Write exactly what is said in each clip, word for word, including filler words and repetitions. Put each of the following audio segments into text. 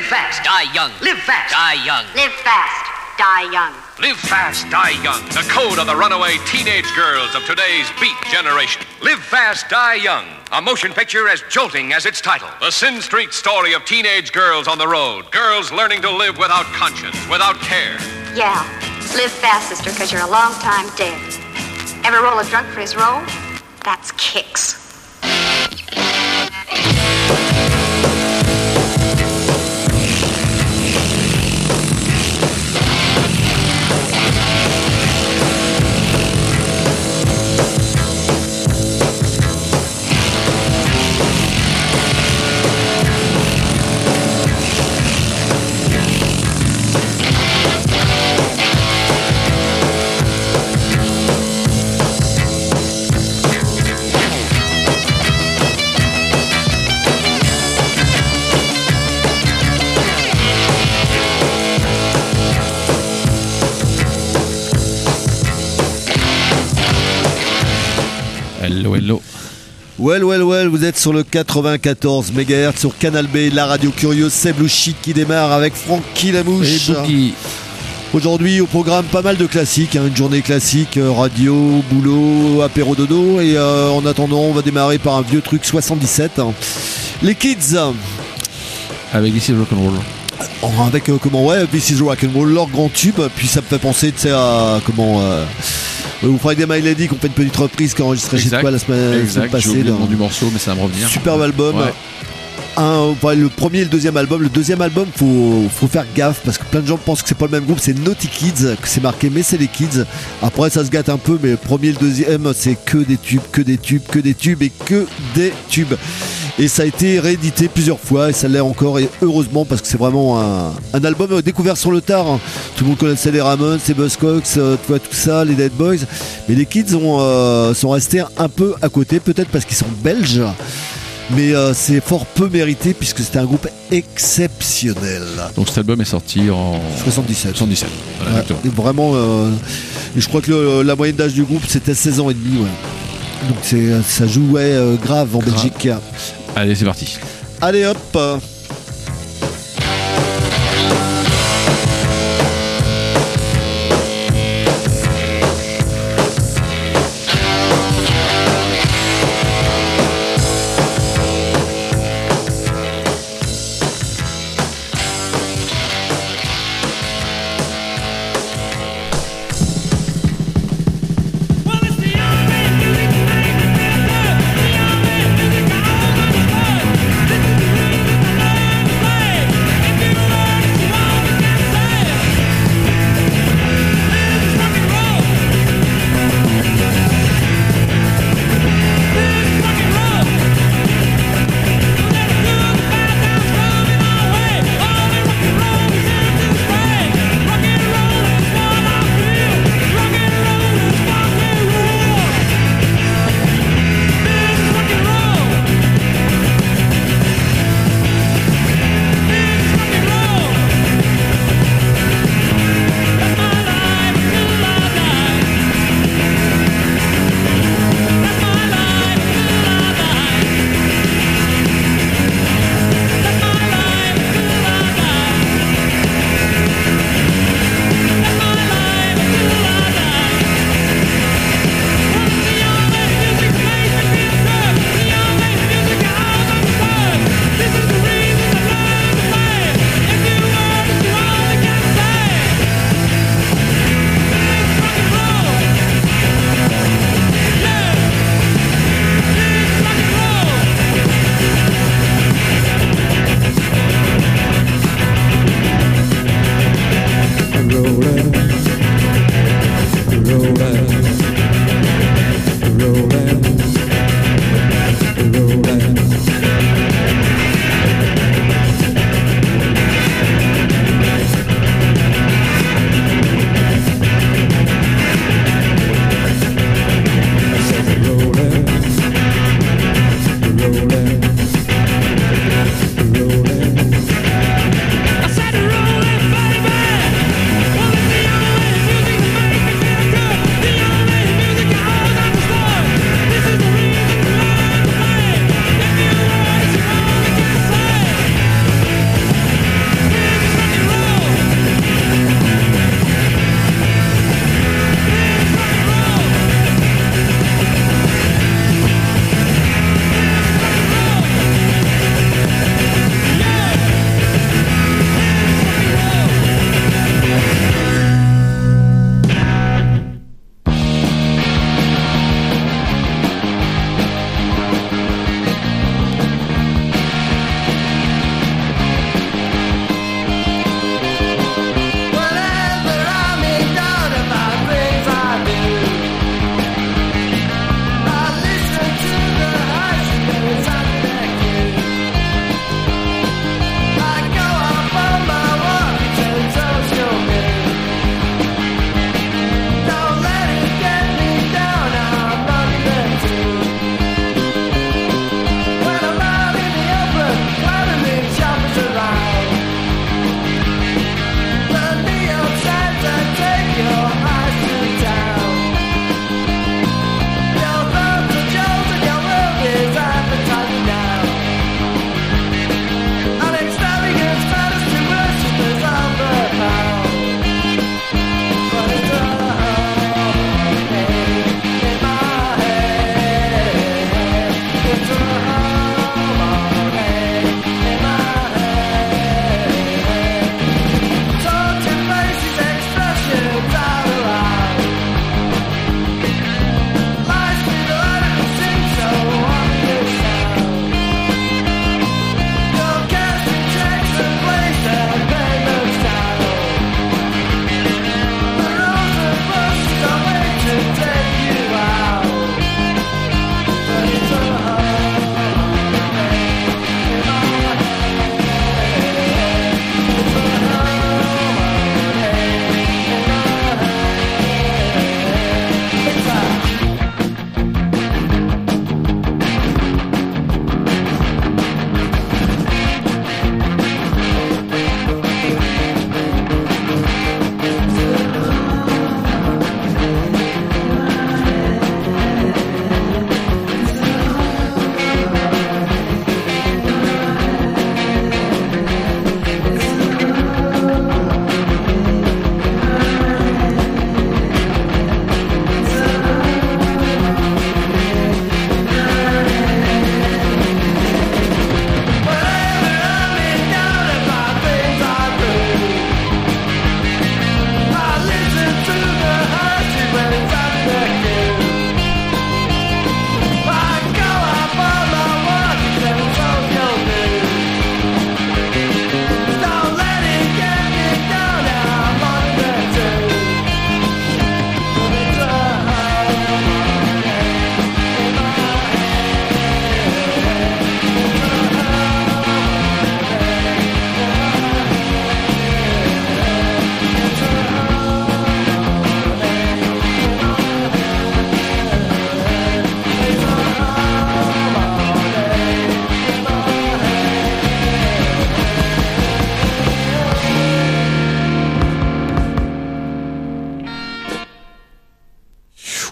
fast, die young. Live fast, die young. Live fast, die young. Live fast, die young. The code of the runaway teenage girls of today's beat generation. Live fast, die young. A motion picture as jolting as its title. The Sin Street story of teenage girls on the road. Girls learning to live without conscience, without care. Yeah, live fast, sister, because you're a long time dead. Ever roll a drunk for his roll? That's kicks. Hello, hello. Well, well, well, vous êtes sur le quatre-vingt-quatorze mégahertz sur Canal B, la radio curieuse, c'est Blue Chic qui démarre avec Francky Lamouche. Et Boogie. Aujourd'hui au programme pas mal de classiques, hein, une journée classique, euh, radio, boulot, apéro dodo et euh, en attendant on va démarrer par un vieux truc soixante-dix-sept. Hein. Les Kids. Avec This is Rock'n'Roll. Avec euh, comment ouais, This is Rock'n'Roll, leur grand tube, puis ça me fait penser tu sais à comment... Euh, Ou Friday My Lady qu'on fait une petite reprise qui a enregistré chez toi la semaine, exact, semaine passée. J'ai oublié le nom du morceau mais ça va me revenir. Superbe album. Ouais. Un, enfin, le premier et le deuxième album. Le deuxième album, faut, faut faire gaffe parce que plein de gens pensent que c'est pas le même groupe. C'est Naughty Kids que c'est marqué, mais c'est les Kids. Après, ça se gâte un peu, mais le premier et le deuxième, c'est que des tubes, que des tubes, que des tubes et que des tubes. Et ça a été réédité plusieurs fois et ça l'est encore et heureusement parce que c'est vraiment un, un album découvert sur le tard. Tout le monde connaissait les Ramones, les Buzzcocks, euh, tout ça, les Dead Boys. Mais les Kids ont, euh, sont restés un peu à côté, peut-être parce qu'ils sont belges. Mais euh, c'est fort peu mérité puisque c'était un groupe exceptionnel. Donc cet album est sorti en soixante-dix-sept. soixante-dix-sept. Voilà, Ouais, et vraiment, euh, et je crois que le, la moyenne d'âge du groupe c'était seize ans et demi. Ouais. Donc c'est, ça jouait euh, grave en grave. Belgique. Allez, c'est parti. Allez hop. Well, it's the army, the army, the army.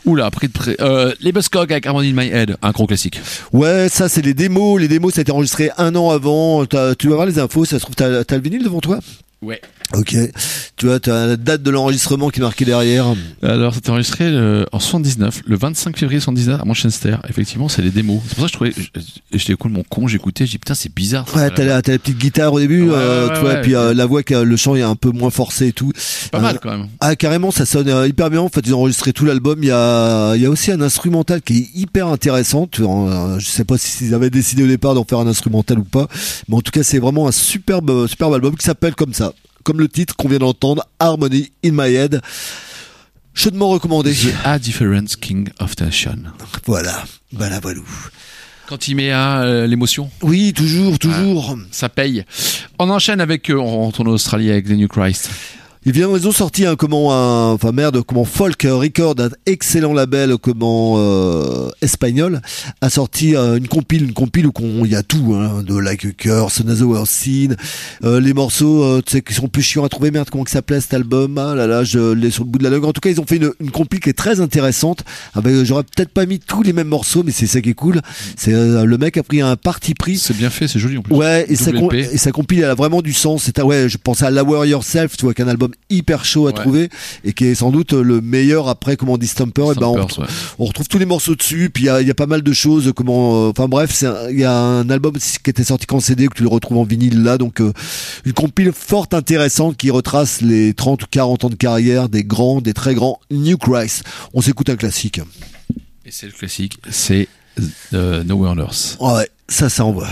Oula, pris de près. Euh, les Buzzcocks avec Harmony in My Head, un gros classique. Ouais, ça c'est les démos. Les démos, ça a été enregistré un an avant. T'as, tu vas voir les infos, ça se trouve, t'as, t'as le vinyle devant toi? Ouais. Ok. Tu vois, t'as la date de l'enregistrement qui est marquée derrière. Alors, c'était enregistré euh, en soixante-dix-neuf, le vingt-cinq février soixante-dix-neuf à Manchester. Effectivement, c'est les démos. C'est pour ça que je trouvais, je- j'étais cool, mon con, j'écoutais, j'ai dit putain, c'est bizarre. ça, Ouais, ça, t'as la, t'as la petite guitare au début, Ouais, euh, ouais, tu vois, ouais, et puis euh, ouais. la voix, qui a- le chant est un peu moins forcé et tout. Pas Euh, mal quand même. Ah, carrément, ça sonne euh, hyper bien. En fait, ils ont enregistré tout l'album. Il y a, il y a aussi un instrumental qui est hyper intéressant. Tu vois, euh, je sais pas s'ils avaient décidé au départ d'en faire un instrumental ou pas, mais en tout cas, c'est vraiment un superbe, superbe album qui s'appelle comme ça, comme le titre qu'on vient d'entendre, Harmony in My Head. Chaudement recommandé. The A Difference King of Tension. Voilà, voilà, voilà. Quand il met à euh, l'émotion, Oui, toujours, toujours. ça paye. On enchaîne avec, euh, on retourne en Australie avec The New Christ. Ils viennent, ils ont sorti un comment, un, enfin merde, comment Folk Record, un excellent label, comment euh, espagnol, a sorti euh, une compile, une compile où il y a tout, hein, de Like a Curse, Another World Scene, euh, les morceaux, euh, tu sais, qui sont plus chiants à trouver, merde, comment que ça s'appelait cet album, ah là là, je l'ai sur le bout de la langue. En tout cas, ils ont fait une, une compile qui est très intéressante. Avec, j'aurais peut-être pas mis tous les mêmes morceaux, mais c'est ça qui est cool. C'est euh, le mec a pris un parti pris. C'est bien fait, c'est joli en plus. Ouais, et sa, Double com- L P. et sa compile, elle a vraiment du sens. C'est, ouais, je pense à Lower Yourself, tu vois, qu'un album hyper chaud à Ouais. trouver et qui est sans doute le meilleur après, comment on dit Stomper. Et ben, on, Stompers, retrouve, ouais. on retrouve tous les morceaux dessus. Puis il y a, il y a pas mal de choses, comment, euh, enfin bref, c'est un- il y a un album qui était sorti qu'en C D que tu le retrouves en vinyle là. Donc, euh, une compile forte intéressante qui retrace les trente ou quarante ans de carrière des grands, des très grands New Christ. On s'écoute un classique. Et c'est le classique, c'est euh, Nowhere on Earth. Ouais, ça, ça envoie.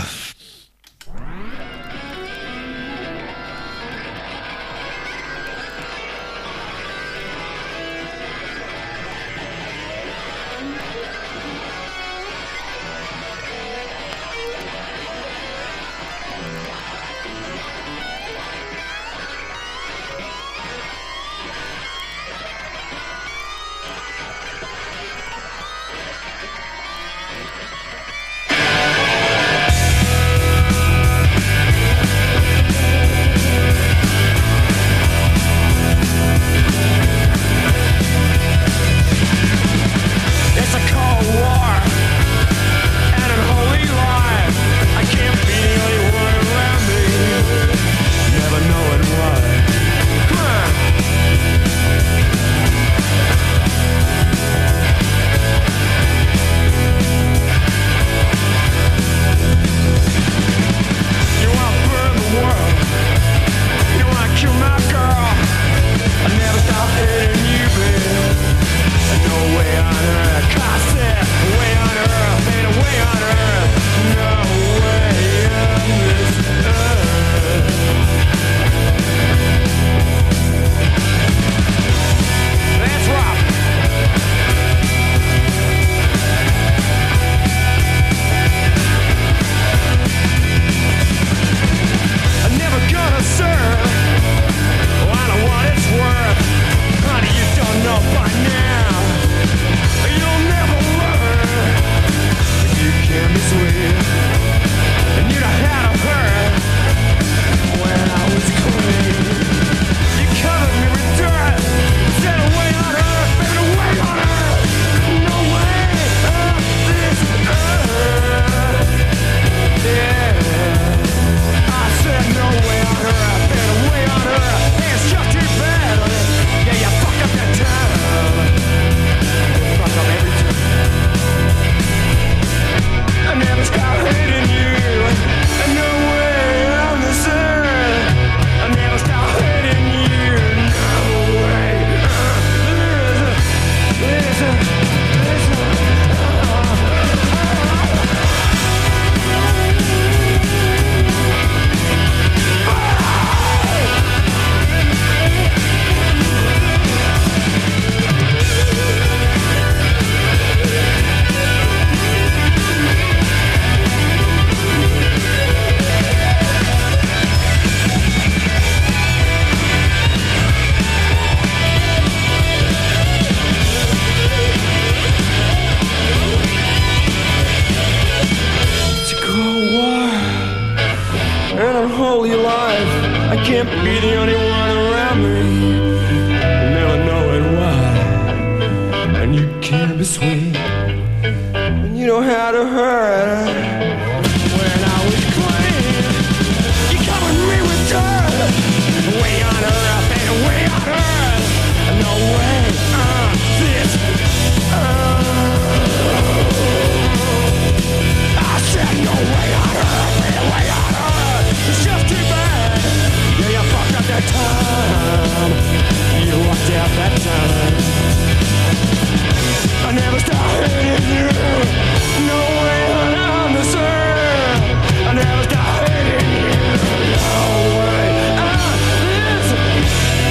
It's a cold war and an holy lie. I can't feel anyone around me, never knowing why. Come on. You wanna burn the world? You wanna kill my girl? I never stop hating you, babe. No way on earth, I said, way on earth, ain't a way on earth, no way on this earth. That's right. I'm never gonna serve. Oh, I know what it's worth. Honey, you don't know by now. You'll never learn. You can be sweet, and you know how to hurt. When I was clean, you covered me with dirt. Said away on earth, baby, away on earth. No way on this earth. Yeah, I said no way on earth, baby, away on earth. Hey, it's just too bad, honey. Yeah, you fucked up that time. Fuck up every time. I never stop hating you. And no way on this earth. I never stop hating you. No way. Uh, listen, listen, It's a cold war and unholy life. I can't be the only one around me, never knowing why. And you can't sweet. And you know how to hurt when I was clean. You covered me with dirt, way on earth and way on earth. No way, uh, this, uh, I said no way on earth and way on earth. It's just too bad. Yeah, you fucked up that time. You walked out that time. I never started hating you. No way on this earth. I never started hating you. No way on this earth.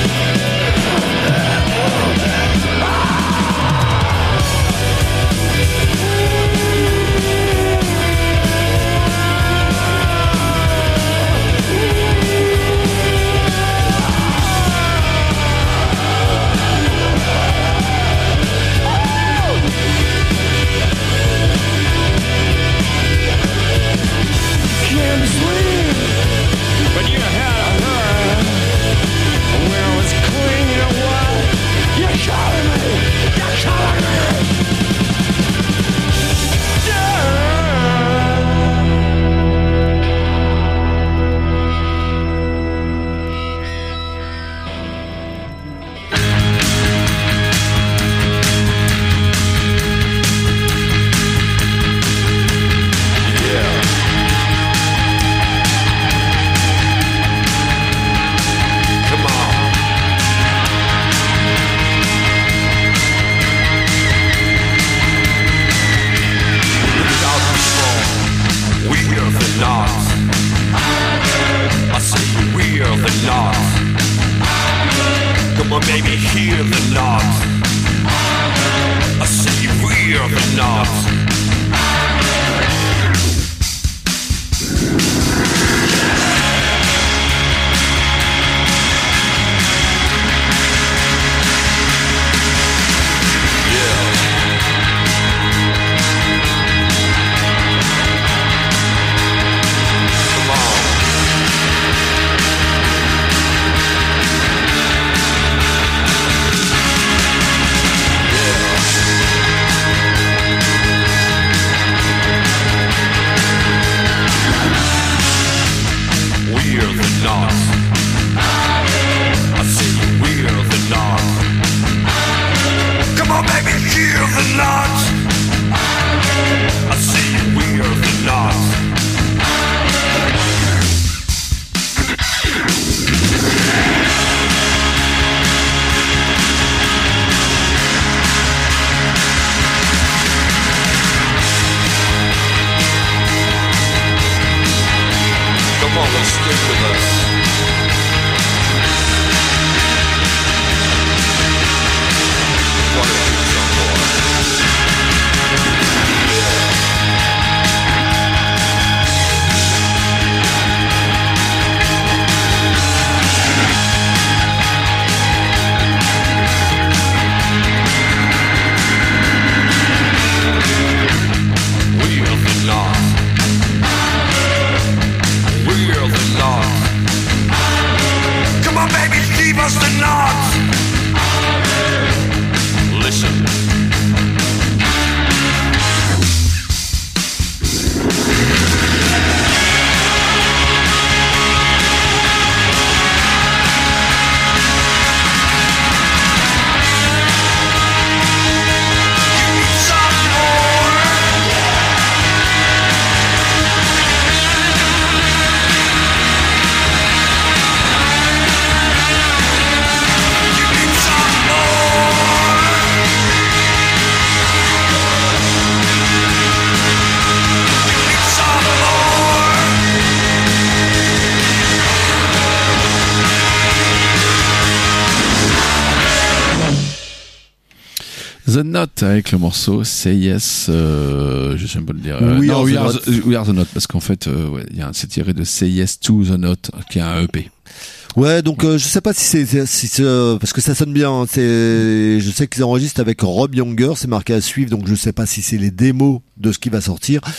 The Note avec le morceau Say Yes, euh, je sais pas le dire. Euh, We non, Are We the Are Note. the, We Are the Note, parce qu'en fait, euh, ouais, il y a un, c'est tiré de Say Yes to the Note, qui est un E P. Ouais, donc euh, je sais pas si c'est c'est- si c'est, euh, parce que ça sonne bien. Hein, c'est, je sais qu'ils enregistrent avec Rob Younger, c'est marqué à suivre, donc je sais pas si c'est les démos de ce qui va sortir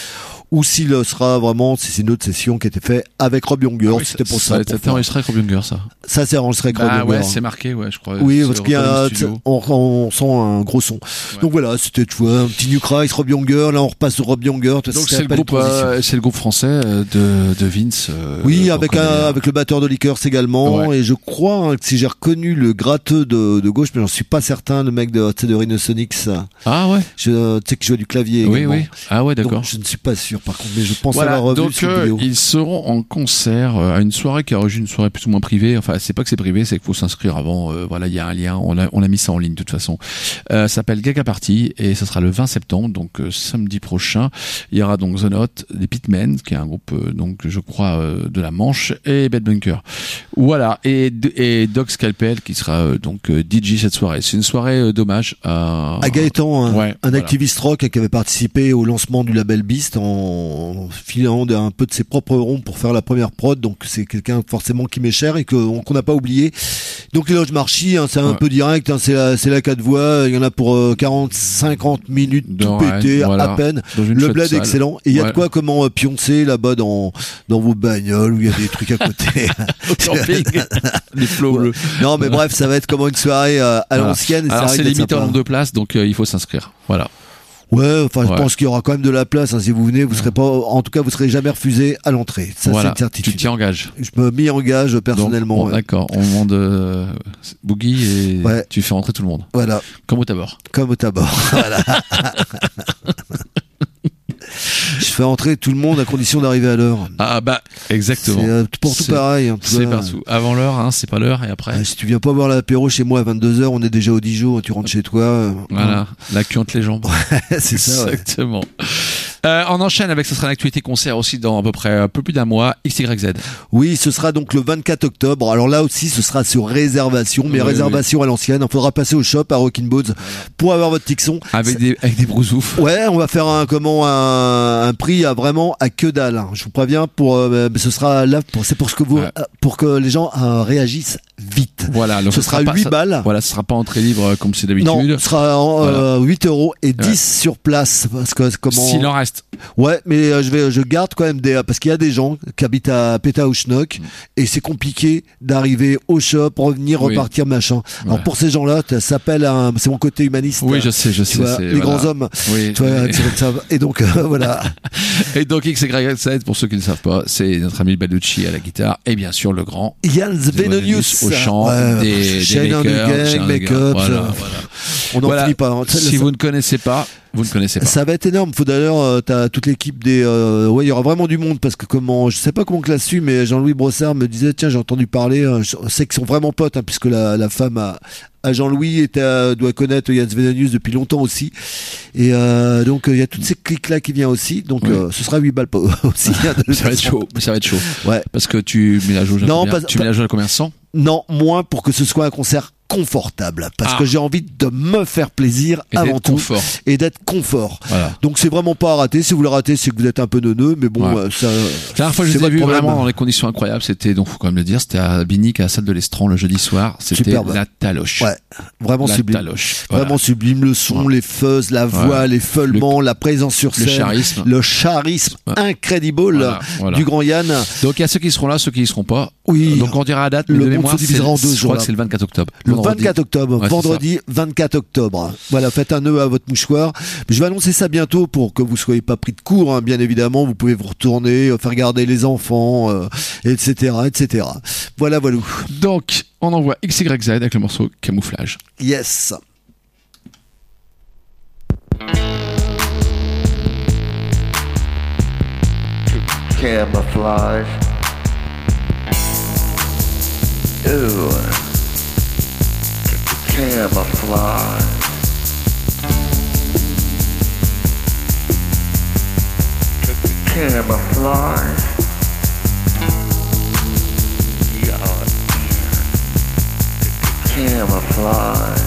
ou s'il sera vraiment, si c'est une autre session qui a été faite avec Rob Younger. Ah oui, C'était pour ça. ça. Ça a pour été faire- enregistré avec Rob Younger, ça. Ça, c'est enregistré avec Rob Ah Younger. ouais, c'est marqué, ouais, je crois. Oui, C'est parce qu'il y a, Recording Studio. on, on sent un gros son. Donc voilà, c'était, tu vois, un petit New Christ, Rob Younger. Là, on repasse sur Rob Younger. Tu vois, Donc ça c'est le s'appelle groupe, Transition. euh, c'est le groupe français euh, de, de Vince. euh, Oui, qu'on avec connaît un, bien. avec le batteur de Liquors également. Ouais. Et je crois hein, que si j'ai reconnu le gratteux de, de gauche, mais j'en suis pas certain, le mec de, tu sais, de Rhinosonics. Ah ouais. Je, tu sais, qui joue du clavier Oui, également. oui. Ah ouais, d'accord. Donc, je ne suis pas sûr, par contre, mais je pense Voilà, avoir revu donc sur euh, vidéo. ils seront en concert euh, à une soirée qui aurait une soirée plus ou moins privée. Enfin, c'est pas que c'est privé, c'est qu'il faut s'inscrire avant. Euh, voilà, il y a un lien. On a on a mis ça en ligne de toute façon. Euh, ça s'appelle Gaga Party et ça sera le vingt septembre, donc euh, samedi prochain. Il y aura donc The Note, les Pitmen, qui est un groupe euh, donc je crois euh, de la Manche, et Bad Bunker. Voilà, et et Doc Scalpel qui sera euh, donc euh, D J cette soirée. C'est une soirée euh, d'hommage à À Gaëtan, un, Ouais, un voilà. activiste rock qui avait participé au lancement du label Beast en filant un peu de ses propres ronds pour faire la première prod. Donc c'est quelqu'un forcément qui m'est cher et que- qu'on n'a pas oublié. Donc les loges Marchi, hein, c'est un Ouais. peu direct, hein, c'est la, c'est la quatre voix. Il y en a pour euh, quarante cinquante minutes De tout Rennes, pété voilà. à peine. Dans une Le chouette bled est salle. excellent. Et il y a Ouais. de quoi comment euh, pioncer là-bas dans dans vos bagnoles où il y a des trucs à côté. camping. Les flots Ouais. bleus. Non mais bref, ça va être comme une soirée euh, à Voilà. l'ancienne. et ça Alors risque c'est d'être limité en sympa. nombre de places, donc euh, il faut s'inscrire. Voilà. Ouais, enfin, je Ouais. pense qu'il y aura quand même de la place. Hein, si vous venez, vous serez pas, en tout cas, vous serez jamais refusé à l'entrée. Ça, voilà. c'est une certitude. Tu t'y engages. Je me m'y engage personnellement. Donc, bon, ouais. D'accord. On demande euh, Boogie et Ouais. tu fais rentrer tout le monde. Voilà, Comme au tabord. comme au tabac. Voilà. Je fais entrer tout le monde à condition d'arriver à l'heure. Ah bah exactement. C'est euh, pour tout C'est- pareil. hein, tu C'est vois. partout. Avant l'heure, hein, c'est pas l'heure et après. Ah, si tu viens pas boire l'apéro chez moi à vingt-deux heures, on est déjà au Dijon, tu rentres chez toi. euh, Voilà. La queue entre les jambes. c'est ça. ouais. Exactement. Euh, on enchaîne avec, ce sera une actualité concert aussi dans à peu près un peu plus d'un mois, X Y Z. Oui, ce sera donc le vingt-quatre octobre. Alors là aussi, ce sera sur réservation, mais Oui, réservation à l'ancienne. Il faudra passer au shop à Rockin' Bones pour avoir votre tixon. Avec des, avec des brousoufs. Ouais, on va faire un comment un, un prix à vraiment à que dalle. hein. Je vous préviens pour euh, mais ce sera là pour c'est pour ce que vous Ouais. euh, pour que les gens euh, réagissent vite. Voilà. Donc Ce ce sera pas- huit ça- balles. Voilà, ce sera pas entrée libre euh, comme c'est Non, d'habitude. ce sera en, euh, huit euros et dix Ouais. sur place parce que c'est comment S'il en reste. Ouais, mais euh, je vais je garde quand même des parce qu'il y a des gens qui habitent à Pétaouchnok et c'est compliqué d'arriver au shop, revenir, Oui. repartir machin. Alors Ouais. pour ces gens-là, ça s'appelle un c'est mon côté humaniste. Oui, je sais, je Tu sais. vois, c'est- les voilà. grands hommes. Oui. Tu vois, qui savent- et donc euh, voilà. Et donc X Y Z, pour ceux qui ne savent pas, c'est notre ami Bellucci à la guitare et bien sûr le grand Ian Zvenonius au chant, Ouais, des, des Shane and the makers, Gang, Shane and the Make Gang. Up, Voilà, ça- voilà. On n'en Voilà. finit pas. hein. Ça, Si ça- vous ne connaissez pas, vous ne connaissez pas. ça va être énorme. Faut d'ailleurs, euh, t'as toute l'équipe des. Euh, ouais, il y aura vraiment du monde parce que comment, je sais pas comment classe su, mais Jean-Louis Brossard me disait tiens, j'ai entendu parler. euh, je sais qu'ils sont vraiment potes, hein, puisque la, la femme a, à Jean-Louis était, à- doit connaître Yann Svenonius depuis longtemps aussi. Et euh, donc euh, il y a toutes ces clics là qui viennent aussi. Donc Oui. euh, ce sera huit balles pas aussi. hein, de toute Ça va être façon. chaud. Ça va être chaud. Ouais. Parce que tu mets la jauge à Non, combien pas- Tu pas- mets la jauge à combien cent Non, moins pour que ce soit un concert confortable parce Ah. que j'ai envie de me faire plaisir Et avant d'être tout confort. et d'être confort. Voilà. Donc c'est vraiment pas à rater. Si vous le ratez, c'est que vous êtes un peu neuneux, mais bon, Ouais. euh, ça. La dernière fois que je c'est les ai votre vus problème. vraiment dans des conditions incroyables, c'était, donc faut quand même le dire, c'était à Binic, à la salle de l'Estran, le jeudi soir. C'était Superbe. la taloche. Ouais, vraiment La sublime. taloche. Voilà. Vraiment sublime, le son, Ouais. les fuzz, la voix, Ouais. les feulements, la présence sur le scène, charisme. le charisme Ouais. incredible Voilà, voilà. du grand Yann. Donc il y a ceux qui seront là, ceux qui y seront pas. Oui. Donc on dira la date, Le mais de monde mémoire, se divisera c'est- en deux je jours, crois là. que c'est le vingt-quatre octobre. Le Vendredi. vingt-quatre octobre, Ouais, c'est vendredi vingt-quatre octobre. Voilà, faites un nœud à votre mouchoir. Je vais annoncer ça bientôt pour que vous soyez pas pris de court, hein, bien évidemment. Vous pouvez vous retourner, euh, faire garder les enfants, euh, et cetera, et cetera. Voilà, voilà. Donc on envoie X Y Z avec le morceau Camouflage. Yes. Camouflage. Ooh. Camouflage. Camouflage. Yeah. Camouflage.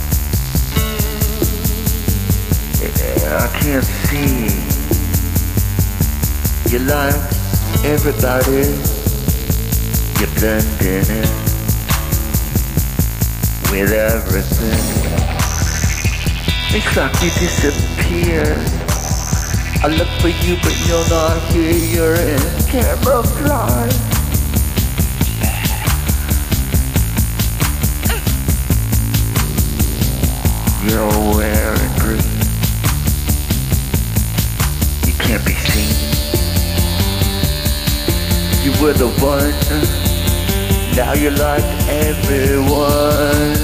Yeah, I can't see. You like everybody, you blend in it with everything. It's like you disappear I look for you, but you're not here. You're in camouflage. You're wearing green. You can't be seen. You were the one. Now you're like everyone.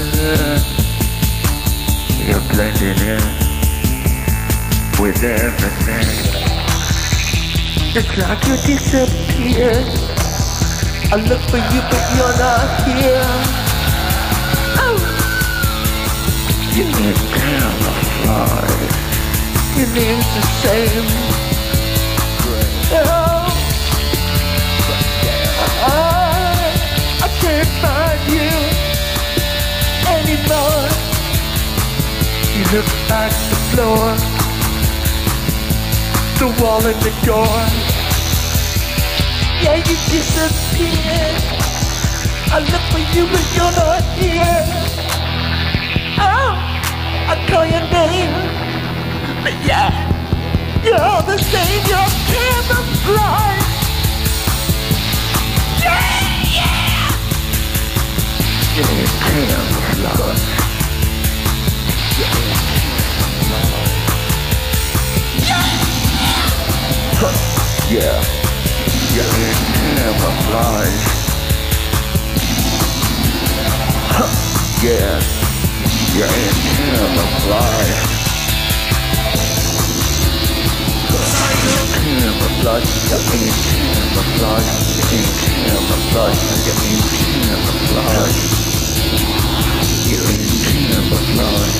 You're blending in with everything. It's like you disappeared. I look for you, but you're not here. Oh. You need camouflage. You need the same. Oh. I, I can't find you anymore. You look at the floor, the wall and the door. Yeah, you disappeared. I look for you, but you're not here. Oh, I call your name, but yeah, you're all the same. You're camouflage. Yeah, yeah. You're camouflage. Yeah, you're in camouflage. Huh. Yeah, you're in camouflage. Camouflage, you're in camouflage. You're in camouflage. You're in camouflage. You're in camouflage.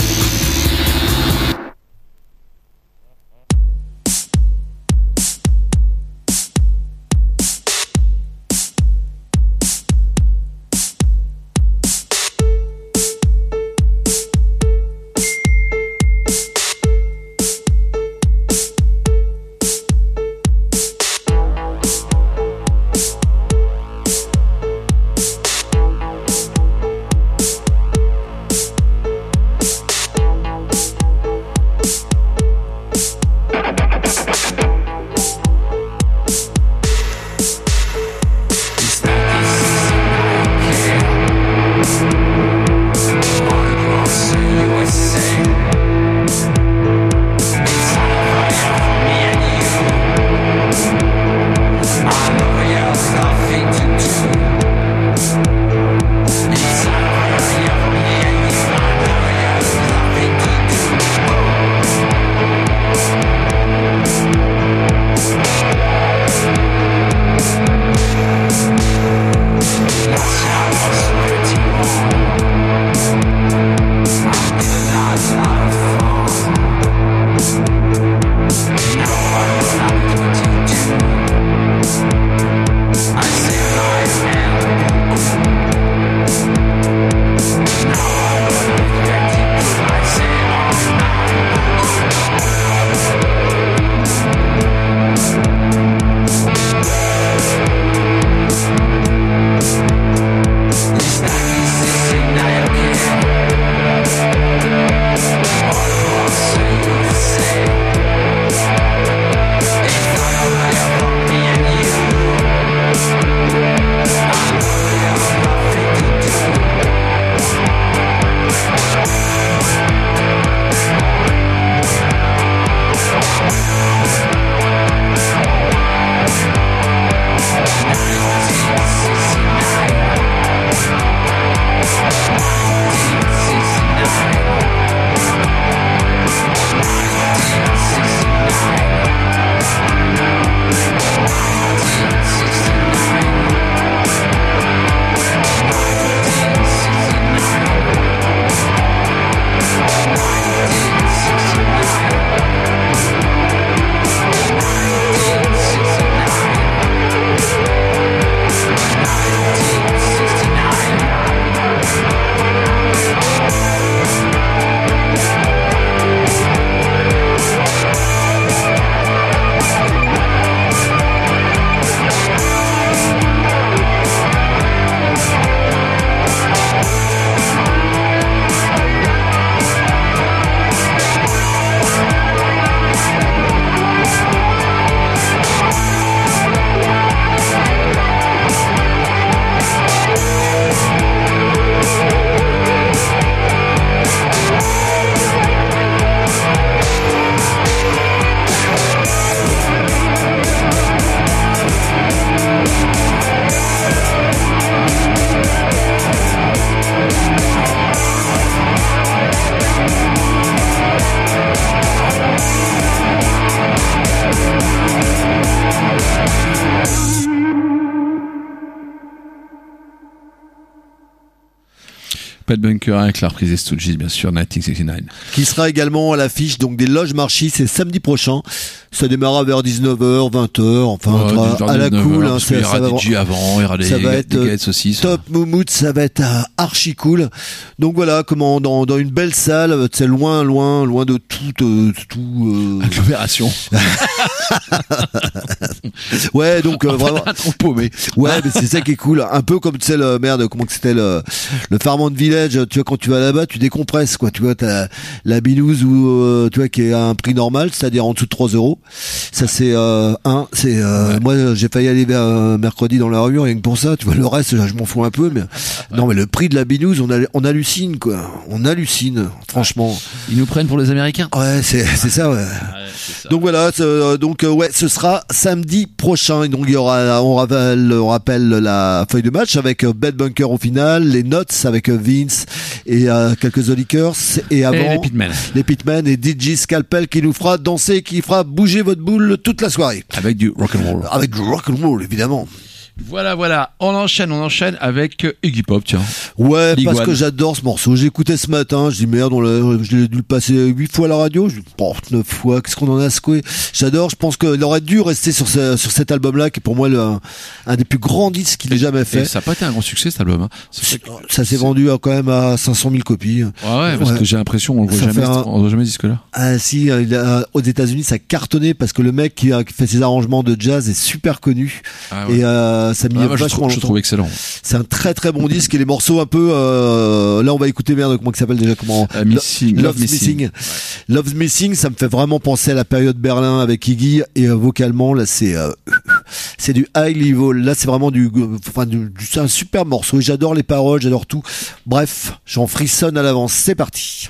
Pat Bunker avec la reprise des Stooges, bien sûr, dix-neuf sixty-nine. Qui sera également à l'affiche donc des Loges Marchis, c'est samedi prochain. Ça démarrera vers dix-neuf heures, vingt heures, enfin Ouais, à, à la cool. Hein, ça, il y aura ça des G avant, il y aura des, ça va des être galettes aussi. top moumoute, ça va être euh, archi cool. Donc voilà, comment dans, dans une belle salle, c'est loin, loin, loin de tout, euh, tout. Euh... Agglomération. Ouais, donc euh, enfin, vraiment. trop paumé. Ouais, mais c'est ça qui est cool. Un peu comme tu sais le merde, comment que c'était le le Fairmont Village. Tu vois, quand tu vas là-bas, tu décompresses quoi. Tu vois, t'as la binouse ou euh, tu vois qui est à un prix normal, c'est-à-dire en dessous de trois euros. Ça c'est euh, un. C'est euh, ouais. Moi j'ai failli aller euh, mercredi dans la rue rien que pour ça. Tu vois, le reste je m'en fous un peu, mais ouais. Non mais le prix de la binouse, on a, on hallucine quoi. On hallucine, franchement. Ils nous prennent pour les Américains. Ouais, c'est c'est ça. Ouais. Ouais, c'est ça. Donc voilà, euh, donc euh, ouais, ce sera samedi prochain. Et donc il y aura, on rappelle, on rappelle la feuille de match avec euh, Bad Bunker au final, les notes avec euh, Vince et euh, quelques The Lickers et avant et les Pitmen, les Pitmen et D J Scalpel qui nous fera danser, qui fera bouger votre boule toute la soirée avec du rock'n'roll. Avec du rock'n'roll évidemment. Voilà, voilà. On enchaîne, on enchaîne avec Iggy Pop, tiens. Ouais, Big parce One. que j'adore ce morceau. J'ai écouté ce matin, je dis merde, on l'a, je l'ai dû le passer huit fois à la radio. Je dis, porte neuf fois, qu'est-ce qu'on en a secoué. J'adore, je pense qu'il aurait dû rester sur, ce, sur cet album-là, qui est pour moi le, un, un des plus grands disques qu'il ait jamais fait. Et ça n'a pas été un grand succès, cet album. Hein. Ça, ça s'est vendu à, quand même à cinq cent mille copies. Ouais, ouais, parce ouais. que j'ai l'impression, on ne voit jamais, un... on voit jamais ce disque-là. Ah si, il a, aux États-Unis, ça a cartonné parce que le mec qui, a, qui fait ses arrangements de jazz est super connu. Ah ouais. Et euh, ça m'y ah, est moi, vachement je trouve excellent. C'est un très très bon disque et les morceaux un peu euh, là on va écouter merde comment ça s'appelle déjà comment uh, missing, Love, Love Missing, Missing. Ouais. Love Missing, ça me fait vraiment penser à la période Berlin avec Iggy et euh, vocalement là c'est euh, c'est du high level, là c'est vraiment du enfin du, du, c'est un super morceau, j'adore les paroles, j'adore tout. Bref, j'en frissonne à l'avance, c'est parti.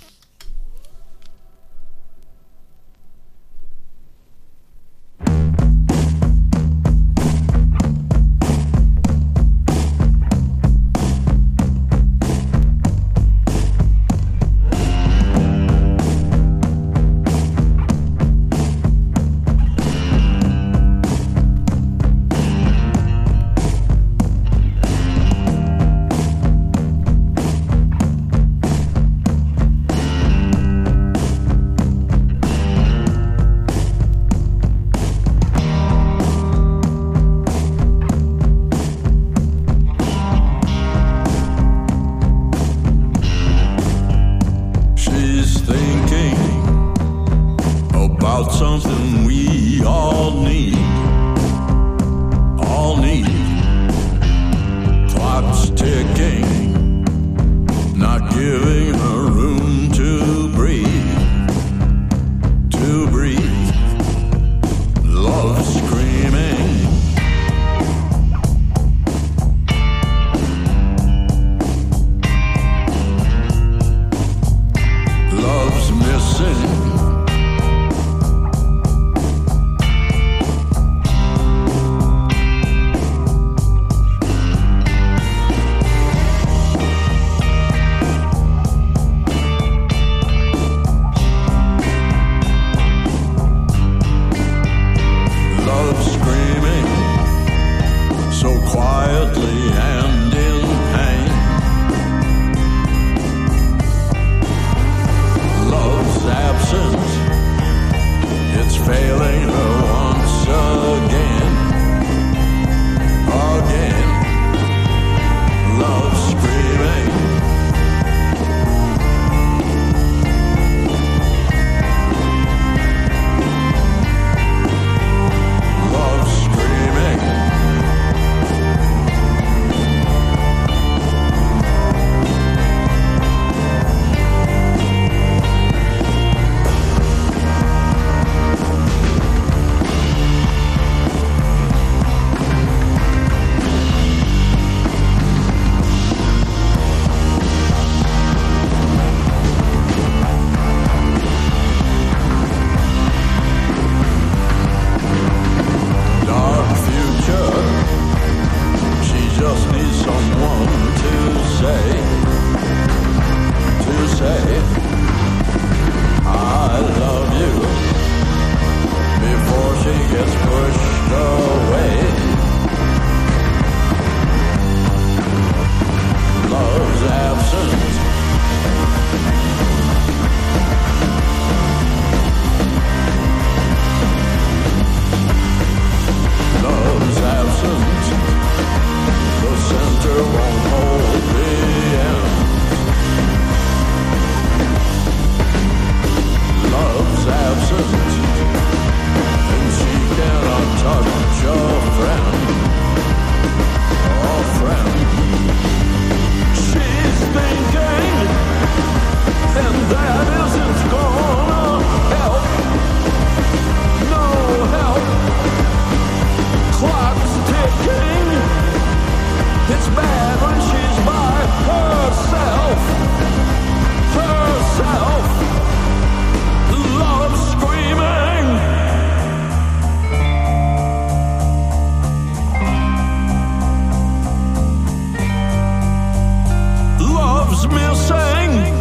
loves me sing.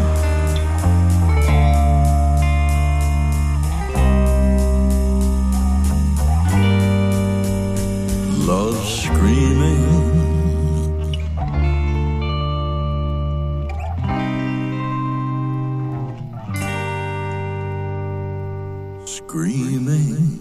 Love screaming. Screaming.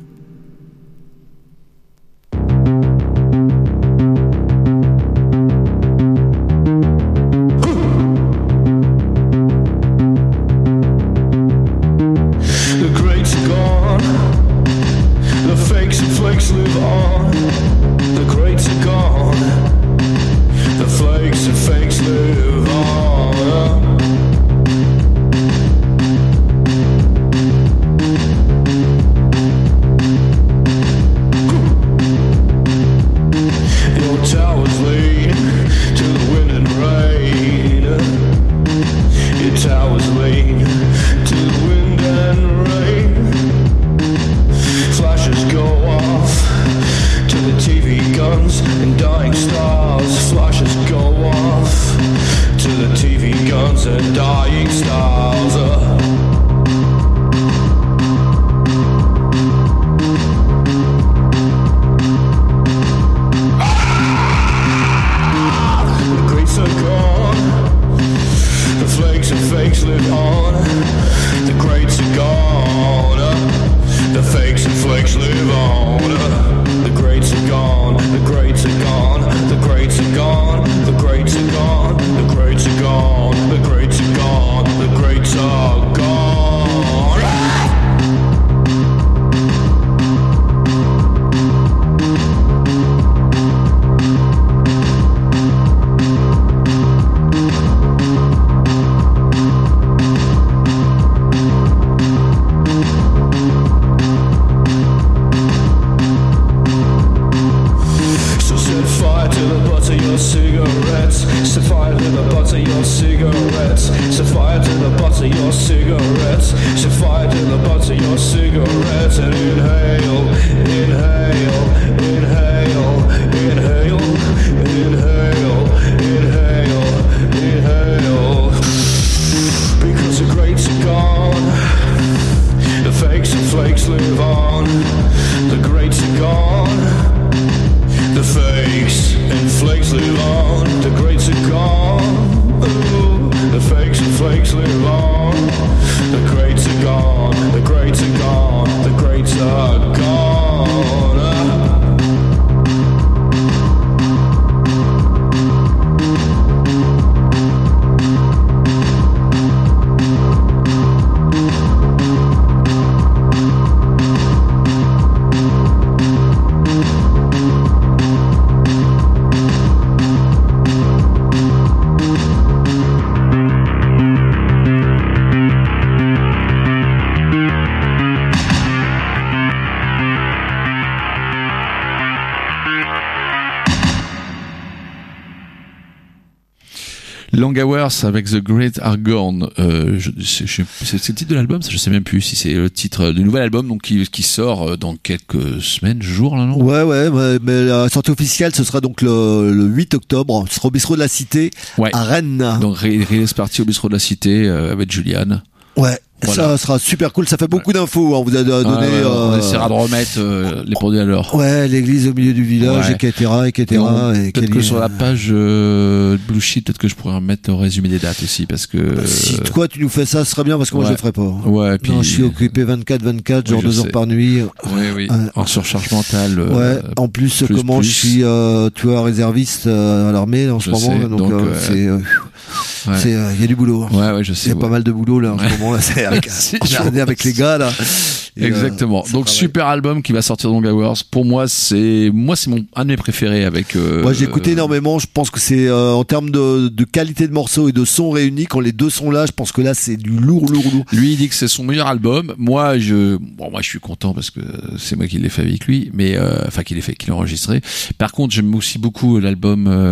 Long Hours avec The Great Argorn. Euh, je, je, je, c'est, c'est le titre de l'album, ça je sais même plus si c'est le titre du nouvel album, donc qui, qui sort dans quelques semaines, jours là, non? Ouais, ouais, ouais, mais la sortie officielle ce sera donc le, le huit octobre. Ce sera au bistrot de la Cité, ouais, à Rennes. Donc release party au bistrot de la Cité euh, avec Julian. Ouais. Voilà. Ça sera super cool, ça fait beaucoup d'infos, hein. On vous a donné. Ah ouais, euh... On essaiera de remettre euh, les produits à l'heure. Ouais, l'église au milieu du village, ouais. et cetera, et cetera. Et on, et peut-être que sur la page euh, Blue Sheet, peut-être que je pourrais remettre le résumé des dates aussi, parce que. Euh... Si toi tu nous fais ça, ce serait bien, parce que moi ouais. je le ferai pas. Ouais, et puis. Non, je suis occupé vingt-quatre vingt-quatre, genre oui, deux sais. heures par nuit. Oui, oui. Euh, en surcharge mentale. Ouais. Euh, en plus, plus comment plus. je suis, euh, tu vois, réserviste euh, à l'armée en ce je moment, sais, donc, donc euh, euh, c'est. Euh, Ouais. C'est, il euh, y a du boulot. Ouais, ouais, je sais. Il y a ouais. pas mal de boulot là en ouais. ce moment. Là, c'est avec, c'est on est avec les gars là. Et exactement. Euh, Donc super album qui va sortir dans Long Hours. Pour moi, c'est moi c'est mon un de mes préférés avec. Euh, moi, j'ai écouté euh, énormément. Je pense que c'est euh, en termes de, de qualité de morceaux et de sons réunis, quand les deux sont là, je pense que là c'est du lourd, lourd, lourd. Lui, il dit que c'est son meilleur album. Moi, je, bon, moi, je suis content parce que c'est moi qui l'ai fait avec lui, mais euh, enfin qui l'ai fait, qui l'ai enregistré. Par contre, j'aime aussi beaucoup l'album. Euh,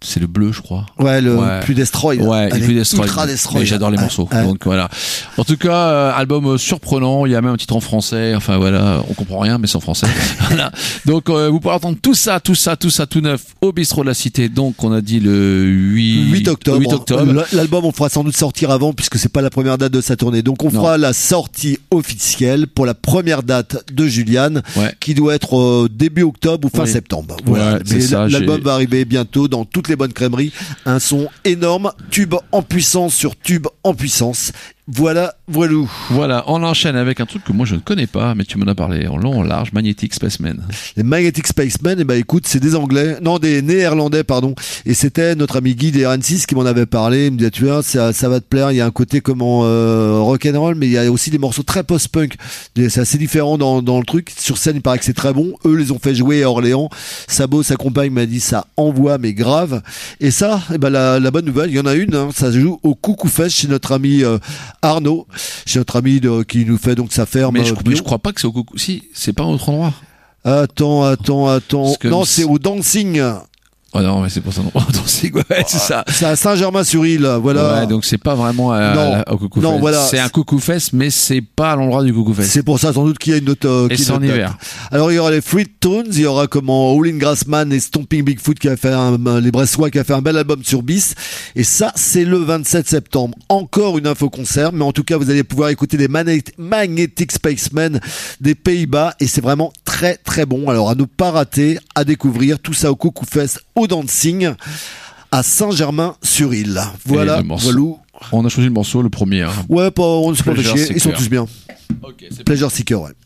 c'est le bleu, je crois. Ouais, le Ouais. plus Destroy. Ouais, Elle il est plus Destroy. ultra Destroy. Mais j'adore les Ouais, morceaux. ouais. Donc voilà. En tout cas, euh, album euh, surprenant. Il y a même un titre en français. Enfin voilà, on comprend rien, mais c'est en français. Voilà. Donc euh, vous pourrez entendre tout ça, tout ça, tout ça, tout neuf au bistrot de la Cité. Donc on a dit le huit, huit octobre. huit octobre. L'album, on fera sans doute sortir avant puisque c'est pas la première date de sa tournée. Donc on Non. fera la sortie officielle pour la première date de Julian, Ouais. qui doit être euh, début octobre ou fin Oui. septembre. Voilà. Ouais, c'est Mais ça, l'album j'ai- va arriver bientôt dans toutes les bonnes crèmeries. Un son énorme, tube en puissance sur tube en puissance. Voilà, voilou. Voilà, on enchaîne avec un truc que moi je ne connais pas, mais tu m'en as parlé en long, en large, Magnetic Spaceman. Les Magnetic Spacemen, eh ben écoute, c'est des Anglais, non des Néerlandais pardon, et c'était notre ami Guy des R N six qui m'en avait parlé. Il me disait tu vois, ça, ça va te plaire. Il y a un côté comment euh, rock'n'roll, mais il y a aussi des morceaux très post-punk. C'est assez différent dans, dans le truc. Sur scène, il paraît que c'est très bon. Eux les ont fait jouer à Orléans. Sabo, sa compagne, m'a dit ça envoie mais grave. Et ça, eh ben la, la bonne nouvelle, il y en a une. Hein, ça se joue au Coucou Fest chez notre ami euh, Arnaud, chez notre ami de, qui nous fait donc sa ferme. Mais je, euh, mais bio. je crois pas que c'est au coucou. Si, c'est pas un autre endroit. Attends, attends, attends. Parce que Non, c'est- c'est au Dancing. Oh non, mais c'est pour ça non. Attends, c'est quoi ouais, c'est ça. C'est à Saint-Germain-sur-Île, voilà. Ouais, donc c'est pas vraiment à, Non. à la- au Coucou Non, Fest. voilà. C'est un Coucou Fest, mais c'est pas à l'endroit du Coucou Fest. C'est pour ça sans doute qu'il y a une autre. euh, Et qu'il y a c'est une en autre hiver. date. Alors il y aura les Fruit Tones, il y aura comment Howlin' Grassman et Stomping Bigfoot qui a fait un, un- les Bressois qui a fait un bel album sur Bis. Et ça c'est le vingt-sept septembre. Encore une info concert, mais en tout cas vous allez pouvoir écouter les Magnet- Magnetic Spacemen des Pays-Bas et c'est vraiment très très bon. Alors à ne pas rater, à découvrir tout ça au Coucou Fest au Dancing à Saint-Germain-sur-Île. Voilà, Et le morceau. voilou. On a choisi le morceau, le premier. Hein. Ouais, pas, on ne se pas fait Pleasure chier, ils sont Seeker. tous bien. Ok, c'est Pleasure Seeker, ouais.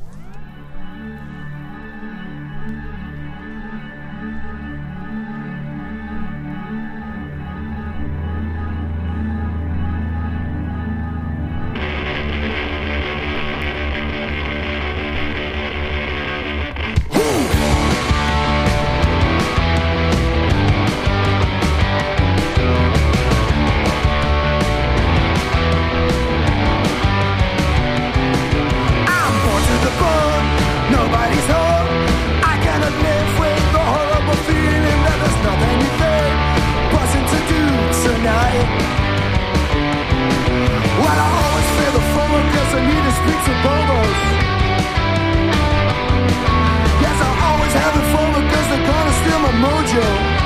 I'm born to the bone, nobody's home. I cannot live with the horrible feeling that there's not anything buzzing to do tonight. Well, I always feel the phone cause I need to speak to bubbles. Yes, I always have the phone because they're gonna steal my mojo.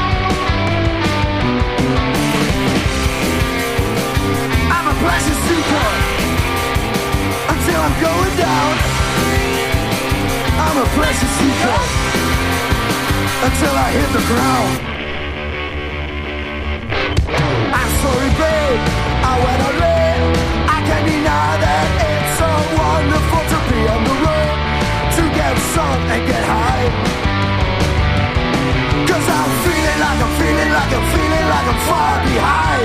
I'm a pleasure seeker until I'm going down. I'm a pleasure seeker until I hit the ground. I'm sorry, babe, I went out late. I can't deny that it's so wonderful to be on the road, to get sun and get high. Cause I'm feeling like I'm feeling like I'm feeling like I'm far behind.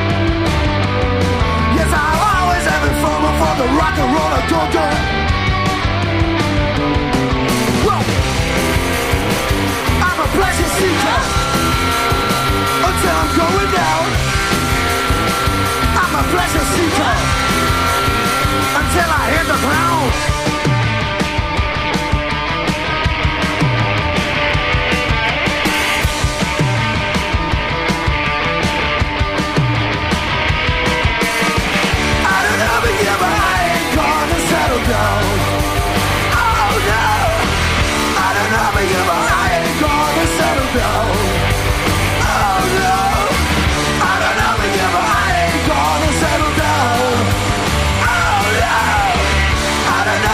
Yes, I'm always having fun for the rock and roller go-go. Whoa. I'm a pleasure seeker until I'm going down. I'm a pleasure seeker until I hit the ground. I don't ever give a I ain't gonna settle down. Oh no, I don't ever give a I ain't gonna settle down. Oh no, I don't ever give a I ain't gonna settle down. Oh no, I don't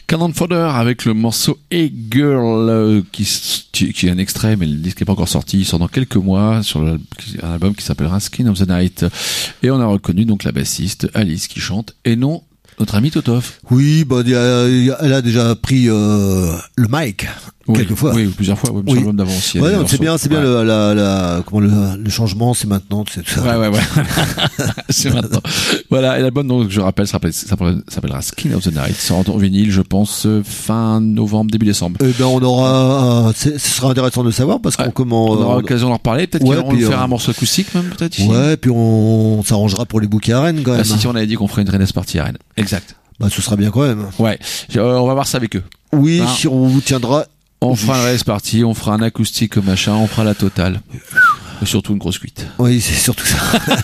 Cannon Fodder avec le morceau Hey Girl, euh, qui, qui est un extrait, mais le disque n'est pas encore sorti. Il sort dans quelques mois sur le, un album qui s'appellera Skin of the Night. Et on a reconnu donc la bassiste Alice qui chante, et non notre ami Totov. Oui, bah, y a, y a, elle a déjà pris euh, le mic. Oui, quelquefois. Oui, plusieurs fois. Oui, oui. Sur l'album d'avant aussi. Ouais, c'est bien, c'est bien ouais. le, la, la, comment le, le changement, c'est maintenant, c'est tout ça. Ouais, ouais, ouais. C'est maintenant. Voilà. Et l'album, donc, je rappelle, s'appelle, s'appellera Skin of the Night. Ça sort en vinyle, je pense, fin novembre, début décembre. Eh ben, on aura, ce sera intéressant de le savoir parce qu'on ouais. comment, on aura l'occasion d'en reparler. Peut-être ouais, qu'ils vont faire euh... un morceau acoustique, même, peut-être. Ici. Ouais, puis on, on s'arrangera pour les bouquets à Rennes, quand même. Ah, si, si, on avait dit qu'on ferait une Rennes partie à Rennes. Exact. Bah, ce sera bien quand même. Ouais. Euh, on va voir ça avec eux. Oui, hein. Si on vous tiendra. On fera un race party, on fera un acoustique machin, on fera la totale. Et surtout une grosse cuite. Oui, c'est surtout ça.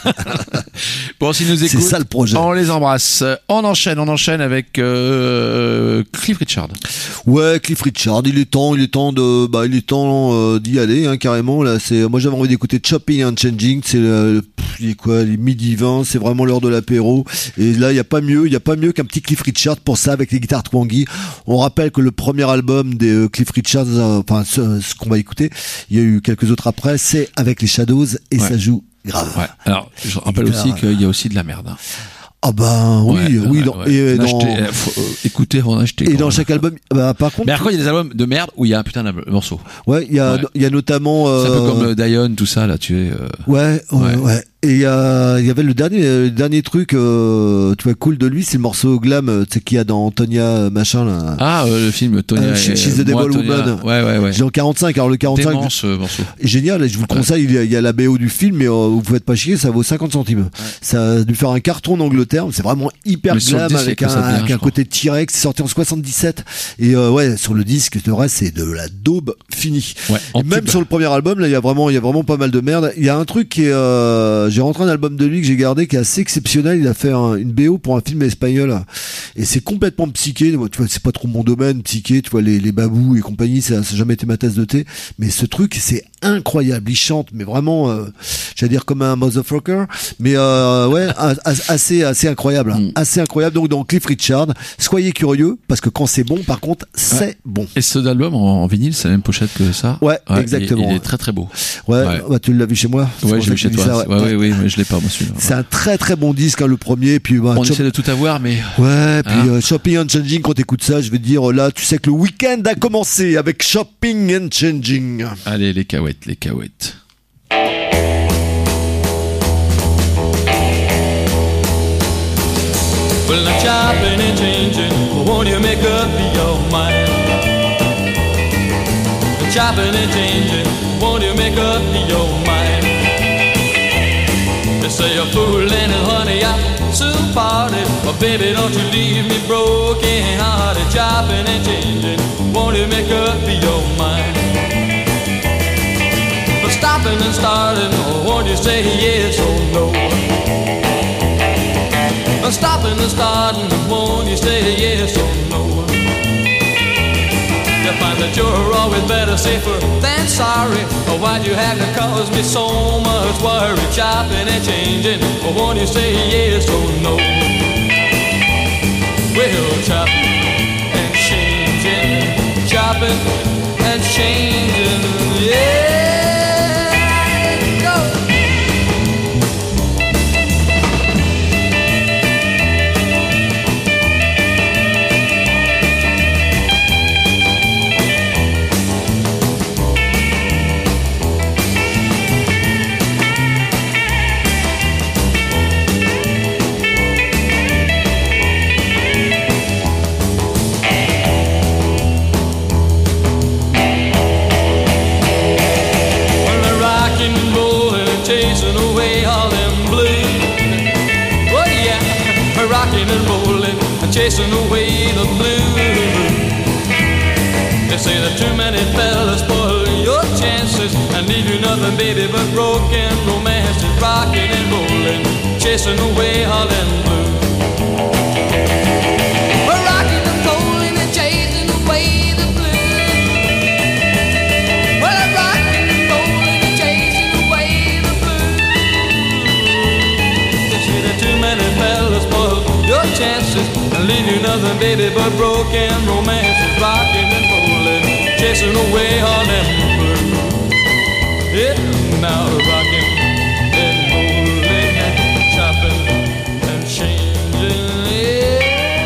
Bon, s'ils nous écoutent, c'est ça le projet. On les embrasse. On enchaîne, on enchaîne avec euh, Cliff Richard. Ouais, Cliff Richard, il est temps, il est temps de, bah, il est temps euh, d'y aller, hein, carrément. Là, c'est, moi, j'avais envie d'écouter Chopping and Changing. C'est, le, pff, il est quoi, les midi vingt, c'est vraiment l'heure de l'apéro. Et là, il y a pas mieux, il y a pas mieux qu'un petit Cliff Richard pour ça, avec les guitares twangy. On rappelle que le premier album des euh, Cliff Richards, euh, enfin, ce, ce qu'on va écouter, il y a eu quelques autres après, c'est avec les Shadows et ouais. Ça joue grave. Ouais. Alors, je rappelle aussi euh... qu'il y a aussi de la merde. Hein. Ah ben oui, ouais, oui. Ouais, dans, ouais. Et dans, acheter, faut, euh, écoutez, on a acheté. Et dans chaque album, bah, par contre. Mais après, il y a des albums de merde où il y a un putain de morceau. Ouais, il y a, il ouais. y a notamment. Euh... C'est un peu comme euh, Dion, tout ça là, tu es. Euh... Ouais, ouais, ouais. ouais. Et il y, a, il y avait le dernier, le dernier truc, euh, tu vois, cool de lui, c'est le morceau Glam, tu sais, qu'il y a dans Tonya machin là. Ah, euh, le film Tonya. Euh, She's the Devil Woman. Ouais, ouais, ouais. J'ai en quarante-cinq, alors le quarante-cinq. Dément, ce morceau. Génial, je vous le conseille, il y a, il y a la B O du film, mais euh, vous ne faites pas chier, ça vaut cinquante centimes. Ouais. Ça a dû faire un carton en Angleterre, c'est vraiment hyper mais glam disque, avec un, bien, avec un côté T-Rex, c'est sorti en soixante-dix-sept. Et euh, ouais, sur le disque, le reste, c'est de la daube finie. Ouais, et même tube. Sur le premier album, là, il y a vraiment, il y a vraiment pas mal de merde. Il y a un truc qui est, euh, j'ai rentré un album de lui que j'ai gardé qui est assez exceptionnel. Il a fait un, une B O pour un film espagnol et c'est complètement psyché. Tu vois, c'est pas trop mon domaine, psyché. Tu vois, les, les babous et compagnie, ça, ça a jamais été ma tasse de thé. Mais ce truc, c'est incroyable. Il chante, mais vraiment, euh, j'allais dire comme un motherfucker, mais euh, ouais, assez, assez incroyable, mm. assez incroyable. Donc, dans Cliff Richard, soyez curieux parce que quand c'est bon, par contre, c'est ouais. bon. Et cet album en, en vinyle, c'est la même pochette que ça. Ouais, ouais exactement. Il, il est très très beau. Ouais, ouais. Bah, tu l'as vu chez moi. Ouais, j'ai vu chez toi. Ça, ouais, ouais, ouais, mais je l'ai pas moi celui-là. C'est un très très bon disque, hein, le premier. Puis bah, on chop... essaie de tout avoir, mais ouais. Puis hein. euh, Shopping and Changing, quand t'écoutes ça, je vais te dire là, tu sais que le week-end a commencé avec Shopping and Changing. Allez, les cahuètes, les cahuètes. Well, I'm chopping and changing. Won't you make up your mind? Chopping and changing. Won't you make up your mind? They say you're fooling and honey, I'll soon party. But baby, don't you leave me broken hearted. Chopping and changing. Won't you make up your mind? But stopping and starting, won't you say yes or no? Stopping and starting, won't you say yes or no? You find that you're always better safer than sorry. Or why'd you have to cause me so much worry? Chopping and changing, or won't you say yes or no? Well, chopping and changing, chopping and changing, yeah. Chasing away the blue. They say that too many fellas spoil your chances and leave you nothing, baby, but broken romances. Rocking and rolling, chasing away Holland blue. We're rocking and rolling and chasing away the blue. Well, I'm rocking and rolling and chasing away the blue. They say that too many fellas spoil your chances chances and leave you nothing, baby, but broken romances, rocking and rolling, chasing away all them blues. Yeah, now rocking and rolling and chopping and changing. Yeah.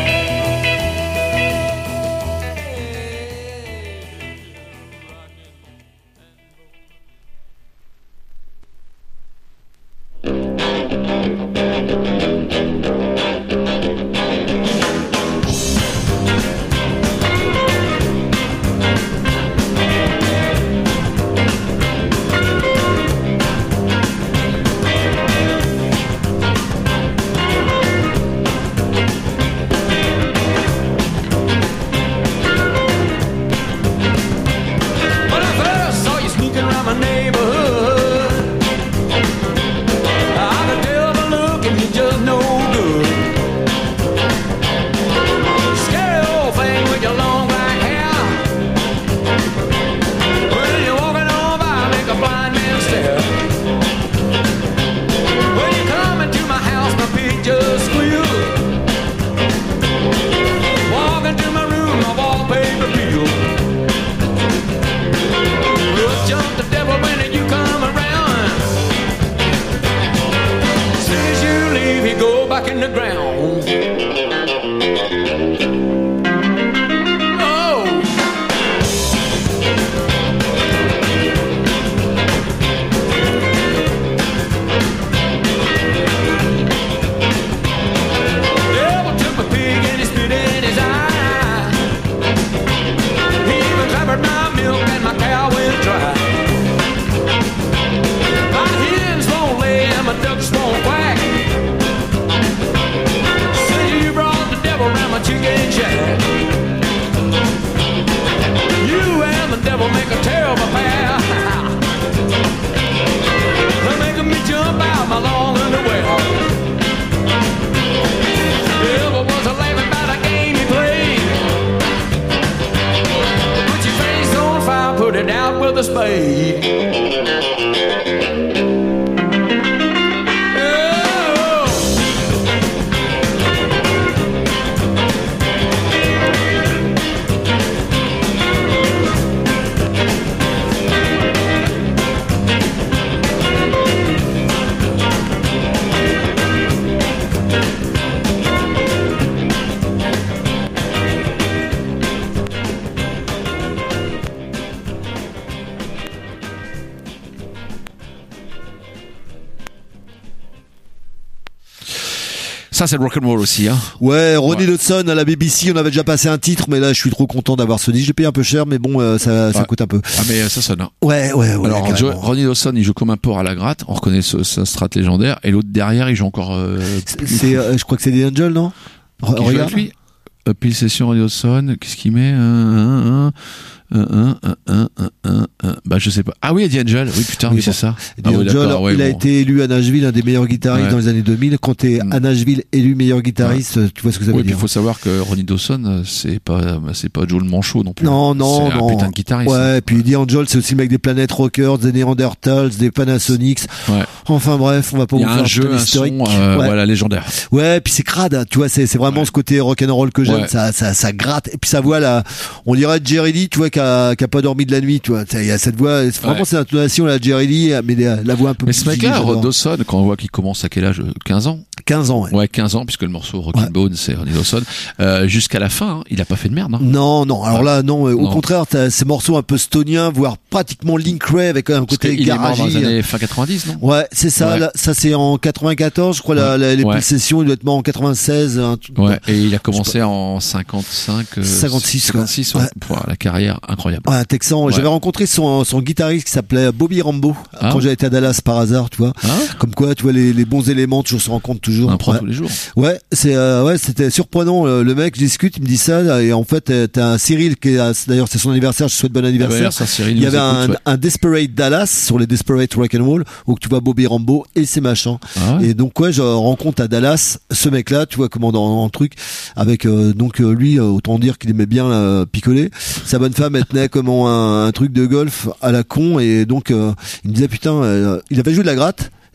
Ça, c'est le rock'n'roll aussi, hein. Ouais, Ronnie Ouais. Hudson à la B B C, on avait déjà passé un titre, mais là, je suis trop content d'avoir ce disque. J'ai payé un peu cher, mais bon, euh, ça, ça Ouais. coûte un peu. Ah, mais ça sonne, hein. Ouais, ouais, ouais. Alors, carrément. Joe- Ronnie Dawson, il joue comme un porc à la gratte. On reconnaît ce, ce strat légendaire. Et l'autre derrière, il joue encore, euh, C'est- c'est, euh, je crois que c'est des Angels, non? Re- qui joue Regarde. avec lui. Euh, Pile session Ronnie Dawson. Qu'est-ce qu'il met? Un, un, un. Un, un, un, un, un, un, un. Bah, je sais pas. Ah oui, Eddie Angel. Oui, putain, Oui, oui, bon. c'est ça. Eddie Ah oui, Angel, d'accord, ouais, il a bon. été élu à Nashville un des meilleurs guitaristes Ouais. dans les années deux mille. Quand t'es Mm. à Nashville élu meilleur guitariste, tu vois ce que ça veut Oui, puis il dire. faut savoir que Ronnie Dawson, euh, c'est pas, c'est pas Joe le Manchot non plus. Non, non, c'est non. un putain de guitariste. Ouais, puis Eddie Angel, c'est aussi le mec des Planet Rockers, des Neanderthals, des Panasonics. Ouais. Enfin bref, on va pas Il y vous a faire un jeu, tout un l'historique. son, euh, Ouais. voilà, légendaire. Ouais, puis c'est crade, hein, tu vois, c'est c'est vraiment Ouais. ce côté rock'n'roll que j'aime, Ouais. ça, ça ça gratte. Et puis sa voix là, on dirait Jerry Lee, tu vois, qui a, qui a pas dormi de la nuit, tu vois. Il y a cette voix, c'est vraiment Ouais. cette intonation là, Jerry Lee, mais la, la voix un peu Mais plus ce mec-là, j'adore. Rod Dawson, quand on voit qu'il commence à quel âge? quinze ans? quinze ans, ouais. Ouais, quinze ans, puisque le morceau Rockin' Ouais. Bone, c'est Ronnie Dawson. Euh, jusqu'à la fin, hein, il a pas fait de merde, hein. Non, non. Alors là, non. euh, Au Non. contraire, t'as ces morceaux un peu stoniens, voire pratiquement Link Ray avec un Parce côté qu'il est mort dans garagey. les années fin quatre-vingt-dix, non? Ouais, c'est ça. Ouais. Là, ça c'est en quatre-vingt-quatorze, je crois. La, la, les Ouais. pulsations, il doit être mort en quatre-vingt-seize. Un truc. Ouais, et il a commencé en cinquante-cinq, euh, cinquante-six, cinquante-six, ouais. ouais. Pour la carrière incroyable. Ouais, un Texan. Ouais. J'avais rencontré son, son guitariste qui s'appelait Bobby Rambo Ah. quand j'avais été à Dallas par hasard, tu vois. Ah. Comme quoi, tu vois, les, les bons éléments toujours se rencontrent toujours. On apprend Ouais. tous les jours. Ouais, c'est euh, ouais, c'était surprenant. euh, Le mec, je discute, il me dit ça, et en fait, euh, t'as un Cyril qui est, à- d'ailleurs, c'est son anniversaire. Je te souhaite bon anniversaire. Ça, Cyril Il y nous avait un, écoute, ouais. un Desperate Dallas sur les Desperate Rock'n'Roll où tu vois Bobby Rambo et ses machins. Ah ouais. Et donc ouais, je rencontre à Dallas ce mec-là, tu vois comment dans un truc avec euh, donc euh, lui, euh, autant dire qu'il aimait bien euh, picoler. Sa bonne femme elle tenait comment un, un truc de golf à la con et donc euh, il me disait putain, euh, il avait joué de la gratte.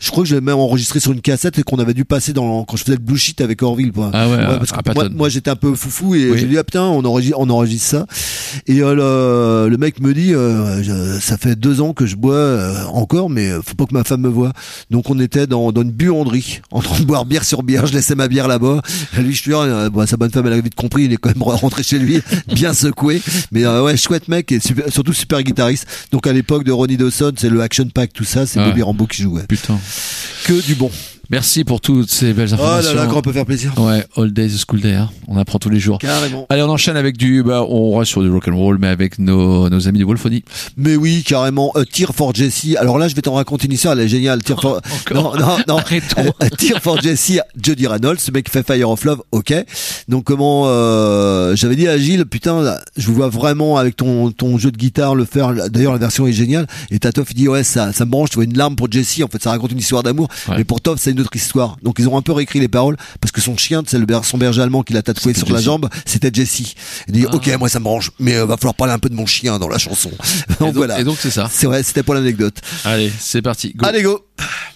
Je crois que je l'avais même enregistré sur une cassette et qu'on avait dû passer dans quand je faisais le Blue Sheet avec Orville. Quoi. Ah ouais, ouais parce que à moi, Patton. moi j'étais un peu foufou et Oui. j'ai dit ah putain on enregistre, on enregistre ça. Et euh, le, le mec me dit euh, je, ça fait deux ans que je bois euh, encore, mais faut pas que ma femme me voie. Donc on était dans, dans une buanderie en train de boire bière sur bière. Je laissais ma bière là-bas. Et lui je suis euh, bon, sa bonne femme elle avait vite compris. Il est quand même rentré chez lui bien secoué. Mais euh, ouais chouette mec et super, surtout super guitariste. Donc à l'époque de Ronnie Dawson, c'est le Action Pack tout ça, c'est Ouais. Bobby Rambo qui jouait. Putain. Que du bon. Merci pour toutes ces belles Oh informations. là là, quand on peut faire plaisir. Ouais, all day the school day, hein. On apprend tous les jours. Carrément. Allez, on enchaîne avec du, bah, on reste sur du rock and roll, mais avec nos, nos amis de Wolfony. Mais oui, carrément. Euh, Tear for Jesse. Alors là, je vais t'en raconter une histoire. Elle est géniale. Tear for... Encore. Non, non, non. Arrêtons. Euh, Tear for Jesse. Jody Reynolds, ce mec qui fait Fire of Love. Ok. Donc comment euh, j'avais dit à Gilles, putain, là, je vous vois vraiment avec ton ton jeu de guitare le faire. D'ailleurs, la version est géniale. Et Tatoff il dit ouais, ça ça me branche. Tu vois une larme pour Jesse. En fait, ça raconte une histoire d'amour. Ouais. Mais pour Toff, c'est une autre histoire. Donc ils ont un peu réécrit les paroles parce que son chien, c'est le ber- son berger allemand qui l'a tatoué C'était sur la Jesse. jambe. C'était Jesse. Il dit Ah. ok, moi ça me branche, mais euh, va falloir parler un peu de mon chien dans la chanson. Et Donc donc, voilà. et donc c'est ça. C'est vrai, c'était pour l'anecdote. Allez, c'est parti. Go. Allez, go!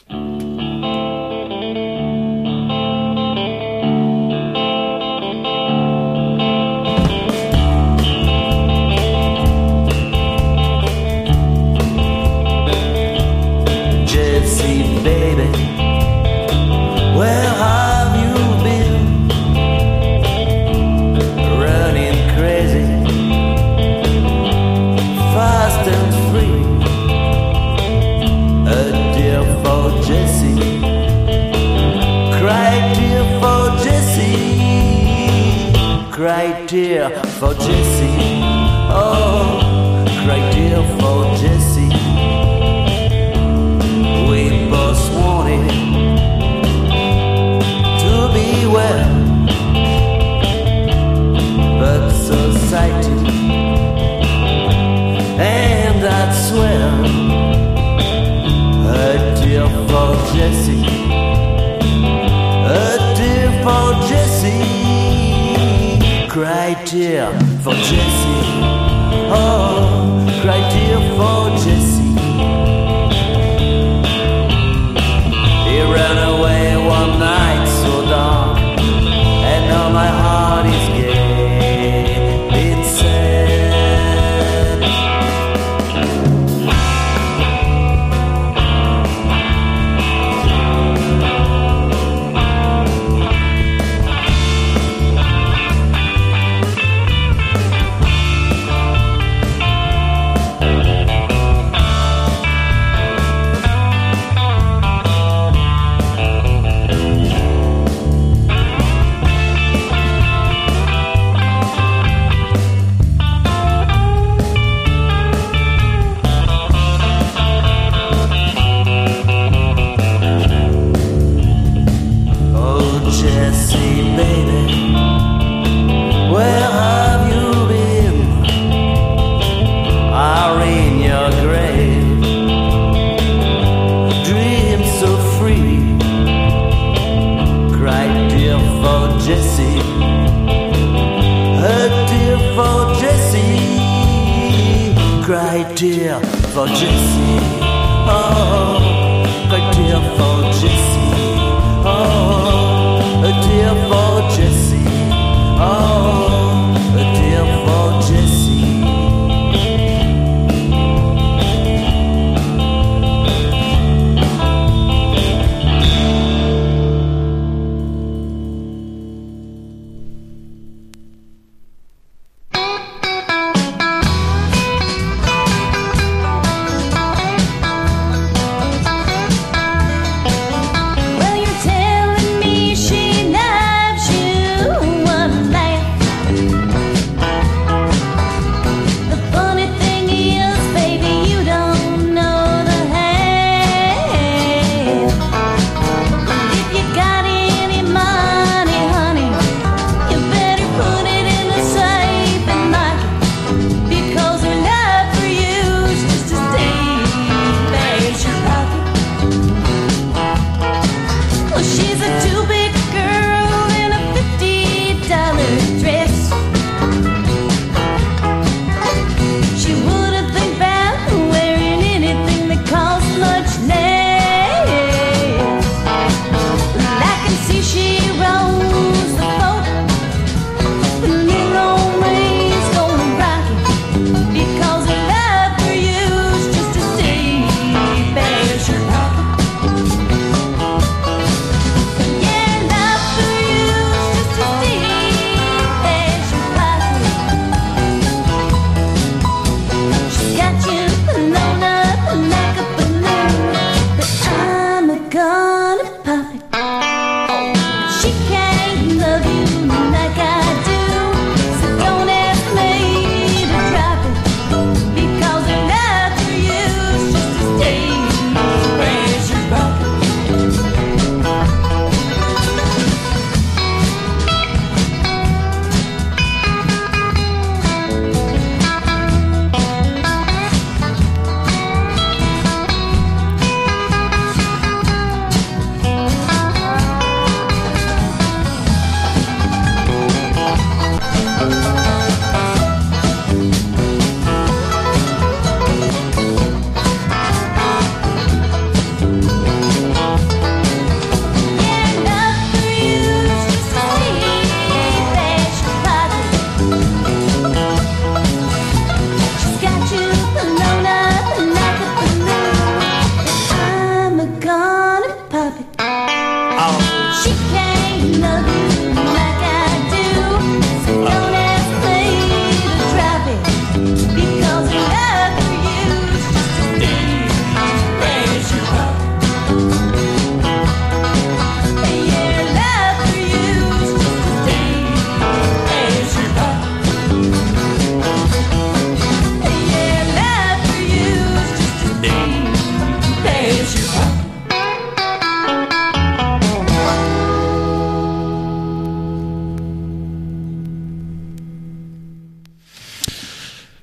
Jesse, baby, where have you been? Running crazy, fast and free. A dear for Jesse, cry dear for Jesse, cry dear for Jesse, oh, cry dear for Jesse. We both wanted to be well, but society and I'd swear a dear for Jesse, a dear for Jesse, cry dear for Jesse, oh, cry dear for Jesse. He ran away one night so dark, and now my heart is getting sad. Oh, Jesse, baby, where have you been? Are in your grave, dreams so free. Cry dear for Jesse, a dear for Jesse, cry dear for Jesse, oh, cry dear for Jesse. Oh, a dear for Jesse. Oh, a dear for Jesse.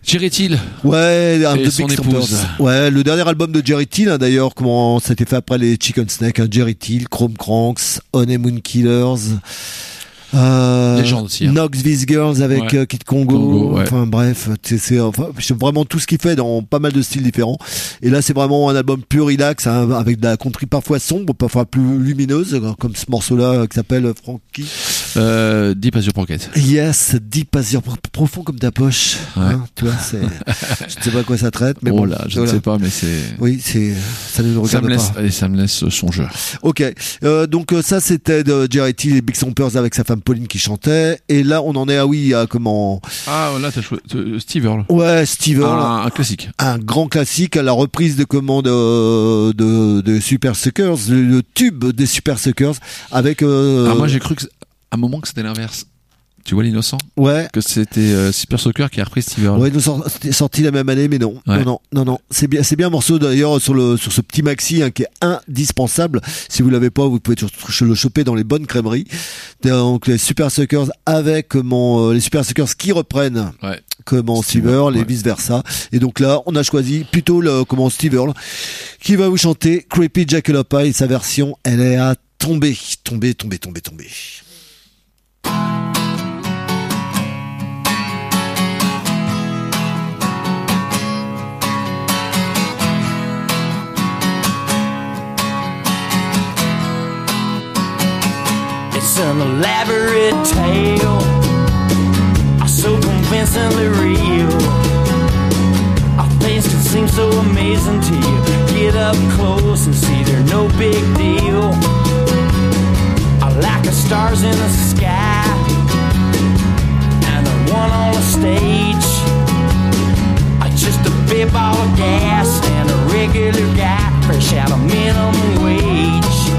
Jerry Till. Ouais, un Et de son Big épouse. Stompers. Ouais, le dernier album de Jerry Till, hein, d'ailleurs, comment ça a été fait après les Chicken Snake, hein, Jerry Till, Chrome Cranks, Honeymoon Killers. Euh, Légende aussi, hein. Knox These Girls avec Ouais. euh, Kid Congo, Congo, ouais. enfin bref, c'est, c'est enfin, c'est vraiment tout ce qu'il fait dans pas mal de styles différents. Et là, c'est vraiment un album plus relax, hein, avec de la country parfois sombre, parfois plus lumineuse, comme ce morceau-là euh, qui s'appelle Frankie. Euh, Deep as Your Pocket. Yes, deep as your profond comme ta poche. Ouais. Hein, tu vois, c'est, je ne sais pas à quoi ça traite, mais oh bon. là, je voilà. ne sais pas, mais c'est. Oui, c'est, ça ne nous Ça regarde me laisse, pas. et ça me laisse songeur. Ok, euh, donc euh, ça c'était de Jerry Till et Big Stompers avec sa femme Pauline qui chantait. Et là, on en est à oui, à comment. Ah, là, t'as joué euh, Steve Earle. Ouais, Steve Earle. Un, un classique. Un grand classique à la reprise de commande de, de, de Super Suckers, le, le tube des Super Suckers avec. Euh, Ah, moi, j'ai cru que, à un moment que c'était l'inverse. Tu vois l'innocent? Ouais. Que c'était euh, Super Soccer qui a repris Steve Earle. Ouais, ils ont sorti, sorti la même année, mais non, Ouais. non, non, non, non. C'est bien, c'est bien un morceau d'ailleurs sur le sur ce petit maxi hein, qui est indispensable. Si vous l'avez pas, vous pouvez le choper dans les bonnes crèmeries. Donc les Super Suckers avec mon euh, les Super Suckers qui reprennent Ouais. comment Steve Steve Earle et ouais. vice versa. Et donc là, on a choisi plutôt le comment Steve Earle qui va vous chanter Creepy Jackalope et sa version, elle est à tomber, tomber, tomber, tomber, tomber. It's an elaborate tale, so convincingly real. Our things can seem so amazing to you. Get up close and see they're no big deal. I like the stars in the sky and the one on the stage. I just a big ball of gas and a regular guy fresh out of minimum wage.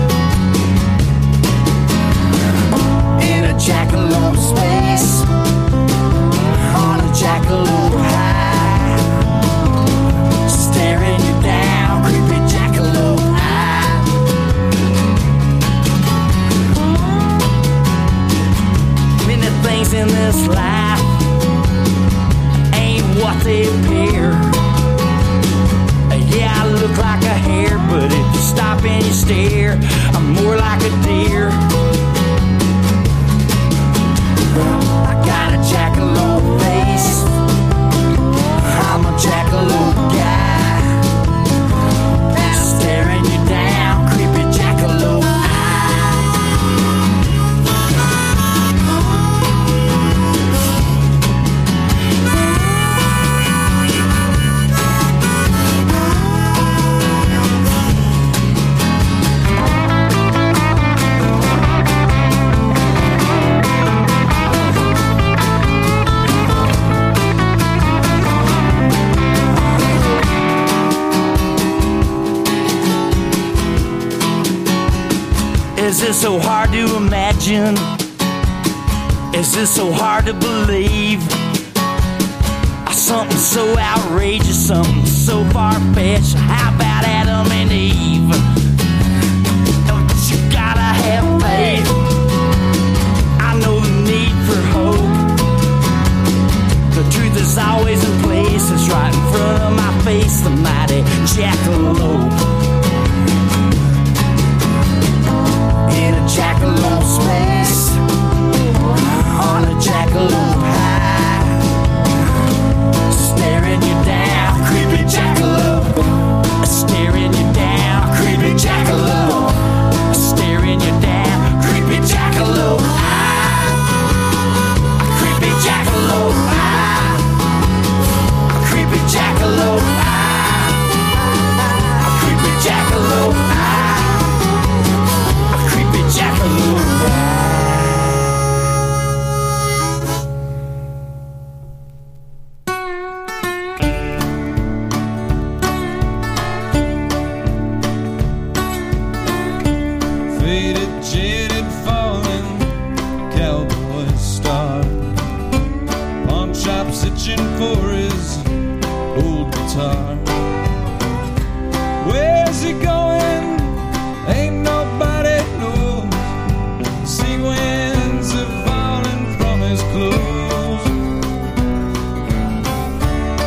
In a jackalope space, on a jackalope high, staring you down, creepy jackalope eye. Many things in this life ain't what they appear. Yeah, I look like a hare, but if you stop and you stare, I'm more like a deer. I got a jackalope face, I'm a jackalope guy, staring you down, creepy jackalope Is this so hard to imagine? Is this so hard to believe? Something so outrageous, something so far-fetched. How about Adam and Eve? But you gotta have faith. I know the need for hope. The truth is always in place. It's right in front of my face, the mighty jackalope. In a jackalope space, on a jackalope high, staring you down, creepy jackalope, staring you down, creepy jackalope, staring you down, creepy jackalope, creepy jackalope, creepy jackalope, creepy jackalope. Faded, jaded, falling cowboy star. Pawn shops itching for his old guitar. Where's he going? Ain't nobody knows. Sea winds are falling from his clothes.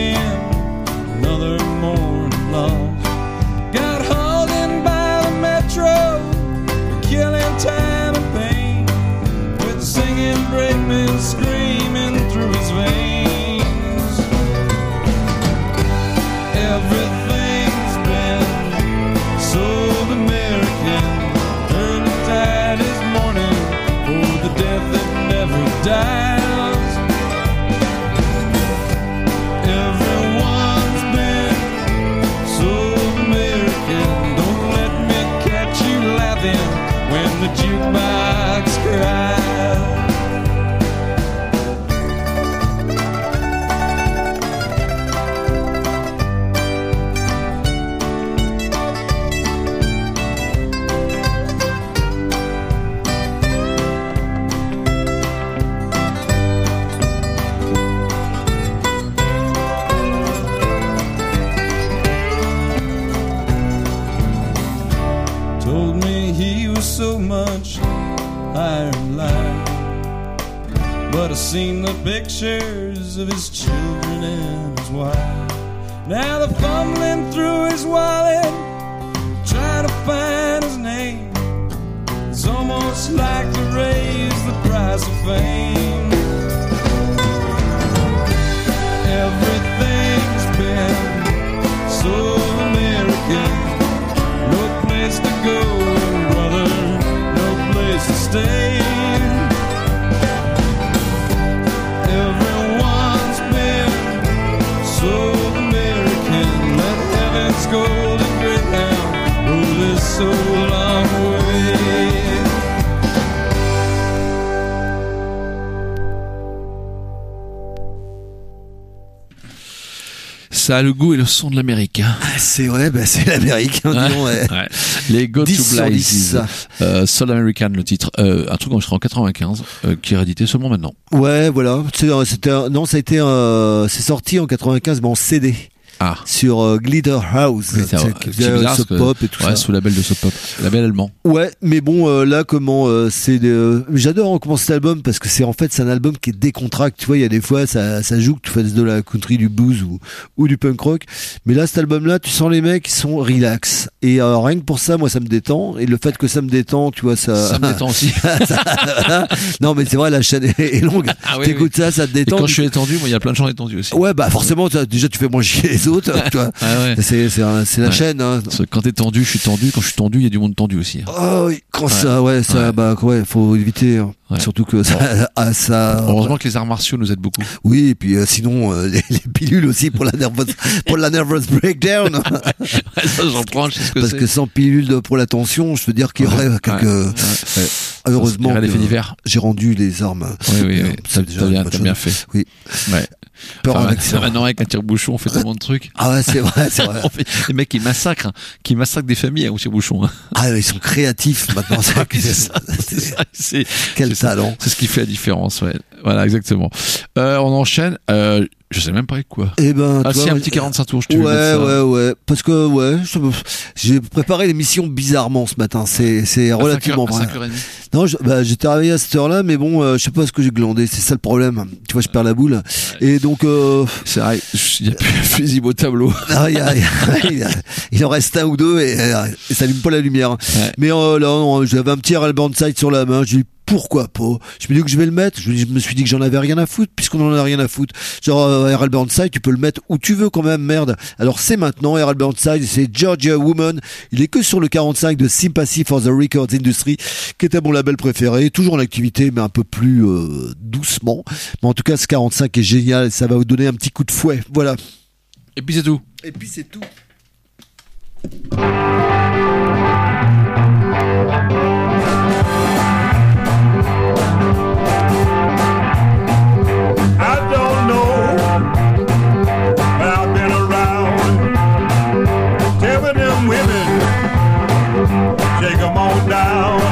again. Another morning lost. Got hauled in by the metro, killing time and pain, with singing brakemen screaming through his veins. Everything's been so American. Early tide is morning for the death that never dies. Everyone's been so American. Don't let me catch you laughing when the jukebox cries. Told me he was so much higher in life, but I seen the pictures of his children and his wife. Now they're fumbling through his wallet, trying to find his name. It's almost like to raise the price of fame. Everything's been so American. No place to go, brother, no place to stay. Everyone's been so American. Let heaven's golden greyhound roll this so long way. Ça a le goût et le son de l'Amérique. Hein. Ah, c'est vrai, bah, c'est l'Amérique. Hein, disons, ouais. Ouais. Les Go to Blazes. Euh, Soul American, le titre. Euh, un truc enregistré en quatre-vingt-quinze, euh, qui est réédité seulement maintenant. Ouais, voilà. C'est, c'était, un- non, ça a été, euh, c'est sorti en quatre-vingt-quinze, mais en C D. Ah. Sur euh, Glitter House, Oui, c'est c'est- c'est qui faisait bizarre, Sub parce que- Pop et tout ouais, ça. sous label de Sub Pop. Label allemand. Ouais, mais bon, euh, là, comment euh, c'est, de... j'adore recommencer cet album parce que c'est en fait c'est un album qui est décontracté. Tu vois, il y a des fois ça, ça joue que tu fasses de la country, du blues ou ou du punk rock. Mais là, cet album-là, tu sens les mecs qui sont relax. Et euh, rien que pour ça, moi, ça me détend. Et le fait que ça me détend, tu vois, ça. Ça me détend aussi. Ça- non, mais c'est vrai, la chaîne est- est longue. Ah oui, T'écoutes ça, ça te Et détend. quand je suis étendu, moi, il y a plein de gens étendus aussi. Ouais, bah forcément, ça- déjà tu fais moins chier les autres. Tu vois. Ah ouais. C'est c'est un- c'est la Ouais. chaîne. Hein. Parce que quand t'es tendu, je suis tendu. Quand je suis tendu, il y a du monde tendu aussi. hein. Oh, oui, quand ça, ouais, ça, Ouais. bah ouais, faut éviter. hein. Ouais. Surtout que ça, ah, ça. Heureusement que les arts martiaux nous aident beaucoup. Oui, et puis euh, sinon euh, les, les pilules aussi pour la nervous pour la nervous breakdown. Ouais, ça, j'en prends, je sais ce que Parce c'est. que sans pilule de- pour la tension, je veux dire qu'il y aurait Ouais, quelques. ouais, ouais. Heureusement, Ça inspirait que les faits divers. j'ai rendu les armes. Oui, oui, Euh, oui. c'est T'as déjà t'as une bien, bonne t'as chose. bien fait. Oui. Ouais. Peur Enfin, en accident. maintenant, avec un tire-bouchon, on fait tellement de trucs. Ah ouais, c'est vrai, c'est vrai. On fait- les mecs qui massacrent, hein, qui massacrent des familles hein, au tire-bouchon. hein. Ah, ils sont créatifs maintenant. C'est, C'est ça, c'est ça, c'est- Quel c'est ça. talent. C'est ce qui fait la différence, ouais. Voilà, exactement. Euh, on enchaîne. Euh, je sais même pas avec quoi. Eh ben, Ah tu si, vois, un petit quarante-cinq tours, je te Ouais, vais mettre ça. ouais, ouais. Parce que, ouais, je- j'ai préparé l'émission bizarrement ce matin. C'est, c'est À relativement cinq heures- à vrai. cinq heures trente. Non, je, bah, j'étais arrivé à cette heure-là, mais bon, euh, je sais pas ce que j'ai glandé. C'est ça le problème. Tu vois, je perds la boule. Et donc, euh, C'est vrai, il y a plus fusible au tableau. ah, il, y a- il y a- il y a- il en reste un ou deux et, euh, et ça allume pas la lumière. Ouais. Mais euh, là, non, j'avais un petit R L Bandside sur la main. J'ai dit pourquoi pas. Je me dis que je vais le mettre. Je, je me suis dit que j'en avais rien à foutre puisqu'on en a rien à foutre. Genre euh, R L Bandside, tu peux le mettre où tu veux quand même, merde. Alors c'est maintenant R L Bandside, c'est Georgia Woman. Il est que sur le quarante-cinq de Sympathy for the Records Industry, qui était mon label préféré, toujours en activité mais un peu plus euh, doucement. Mais en tout cas, ce quarante-cinq est génial. Ça va vous donner un petit coup de fouet. Voilà. Et puis c'est tout. Et puis c'est tout. I don't know, but I've been around telling them women, take them on down.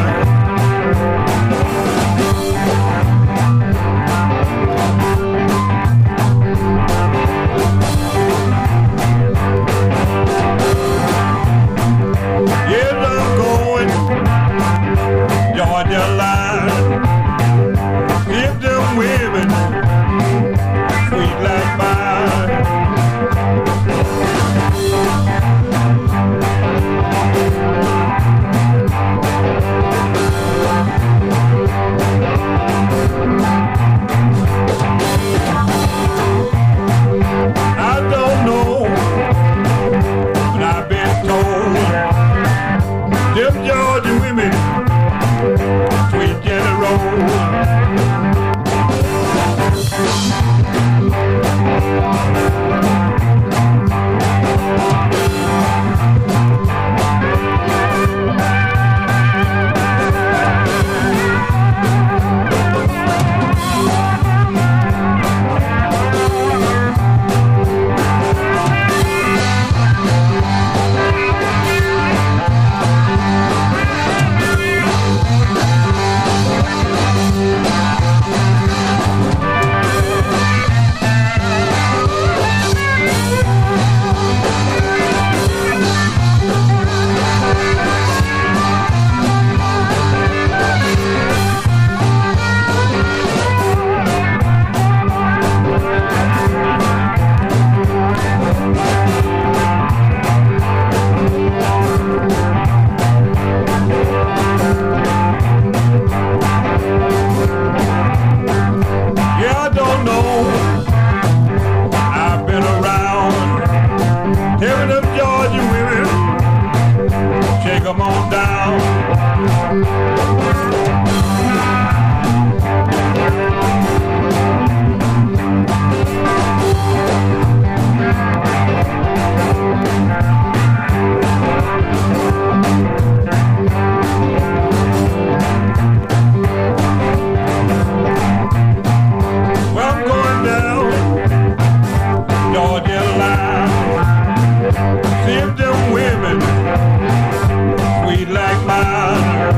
alive. See if them women sweet like mine.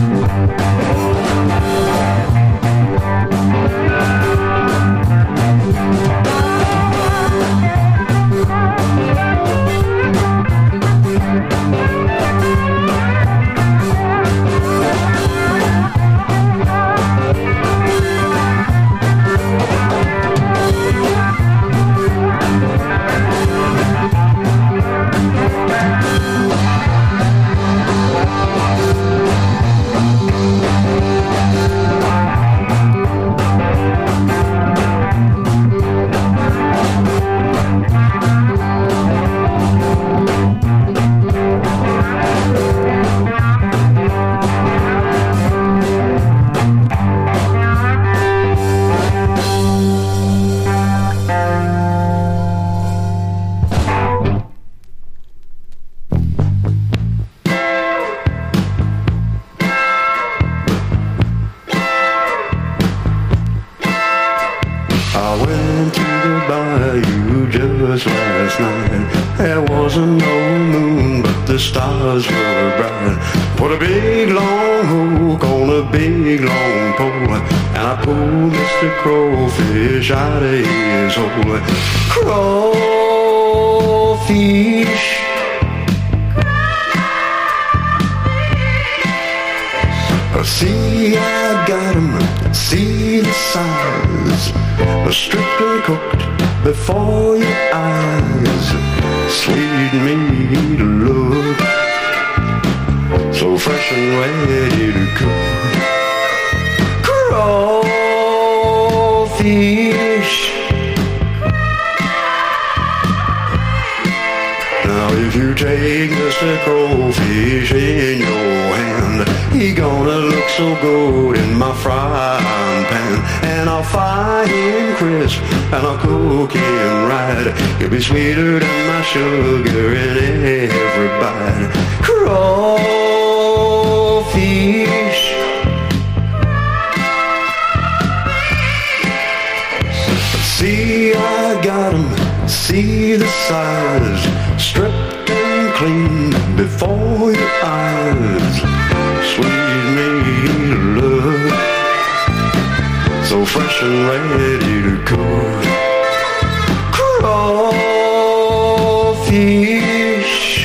Crowfish out of his hole. Crawfish. See, I got him. See the size. Strictly cooked before your eyes. Sweet meat look. So fresh and ready to cook. Crawfish. Now if you take Mister Crowfish in your hand, he gonna look so good in my frying pan. And I'll fry him crisp and I'll cook him right. He'll be sweeter than my sugar in every bite. Crawfish. See, I got him, see the size, stripped and clean before your eyes. Sweet meat love, so fresh and ready to cook. Crawfish.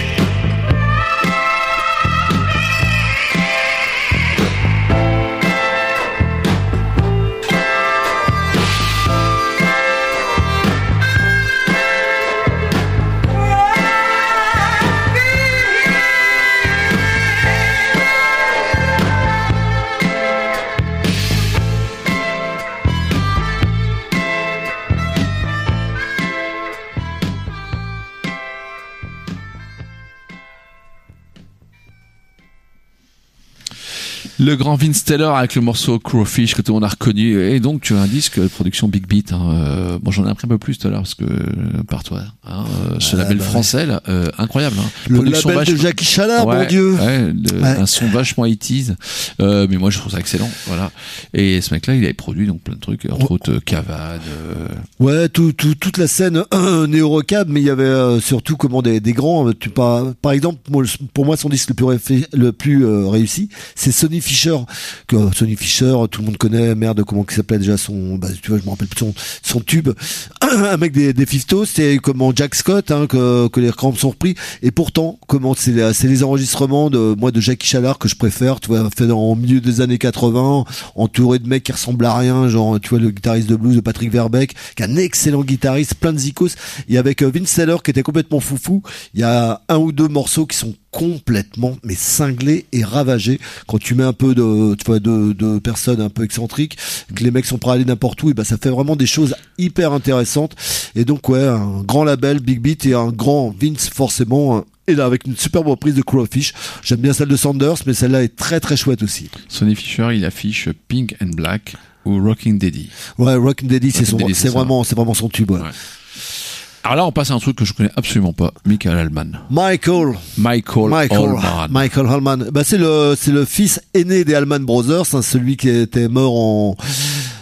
Le grand Vince Taylor avec le morceau Crawfish que tout le monde a reconnu. Et donc tu as un disque de production Big Beat. Hein. Euh, bon, j'en ai appris un peu plus tout à l'heure parce que euh, par toi, hein, euh, ce ah, label bah, français, là, euh, incroyable. Hein. Le production label vachement... de Jackie Chalard, ouais, mon Dieu. Ouais, le, ouais. Un son vachement eighties. Euh, mais moi je trouve ça excellent. Voilà. Et ce mec-là, il avait produit donc plein de trucs, entre oh. autres Cavade. Euh... Ouais, tout, tout, toute la scène euh, néo-rocab, mais il y avait euh, surtout comment des, des grands. Tu par, par exemple, moi, pour moi, son disque le plus, réfi, le plus euh, réussi, c'est Sonny Fisher. Que Sonny Fisher, tout le monde connaît. Merde, comment il s'appelait déjà son, bah, tu vois, je me rappelle plus son, son tube. Un mec des, des Fiftos, c'est comment Jack Scott, hein, que, que les crampes sont repris. Et pourtant, comment c'est, c'est les enregistrements de moi de Jackie Chalard que je préfère. Tu vois, fait dans, au milieu des années quatre-vingts, entouré de mecs qui ressemblent à rien, genre tu vois le guitariste de blues de Patrick Verbeek, qui est un excellent guitariste, plein de zikos. Et avec Vince Taylor qui était complètement foufou. Il y a un ou deux morceaux qui sont complètement mais cinglés et ravagés. Quand tu mets un peu de tu vois de, de personnes un peu excentriques, que les mecs sont prêts à aller n'importe où, et ben ça fait vraiment des choses hyper intéressantes. Et donc ouais, un grand label Big Beat et un grand Vince forcément. Et là avec une superbe reprise de Crawfish. J'aime bien celle de Sanders, mais celle-là est très très chouette aussi. Sonny Fisher, il affiche Pink and Black ou Rockin' Daddy. Ouais, Rockin' Daddy, c'est son, Daddy, c'est, c'est vraiment, c'est vraiment son tube. Ouais. Ouais. Alors là, on passe à un truc que je connais absolument pas. Michael Allman. Michael. Michael, Michael Allman. Michael Allman. Bah, c'est le, c'est le fils aîné des Allman Brothers, hein, celui qui était mort en,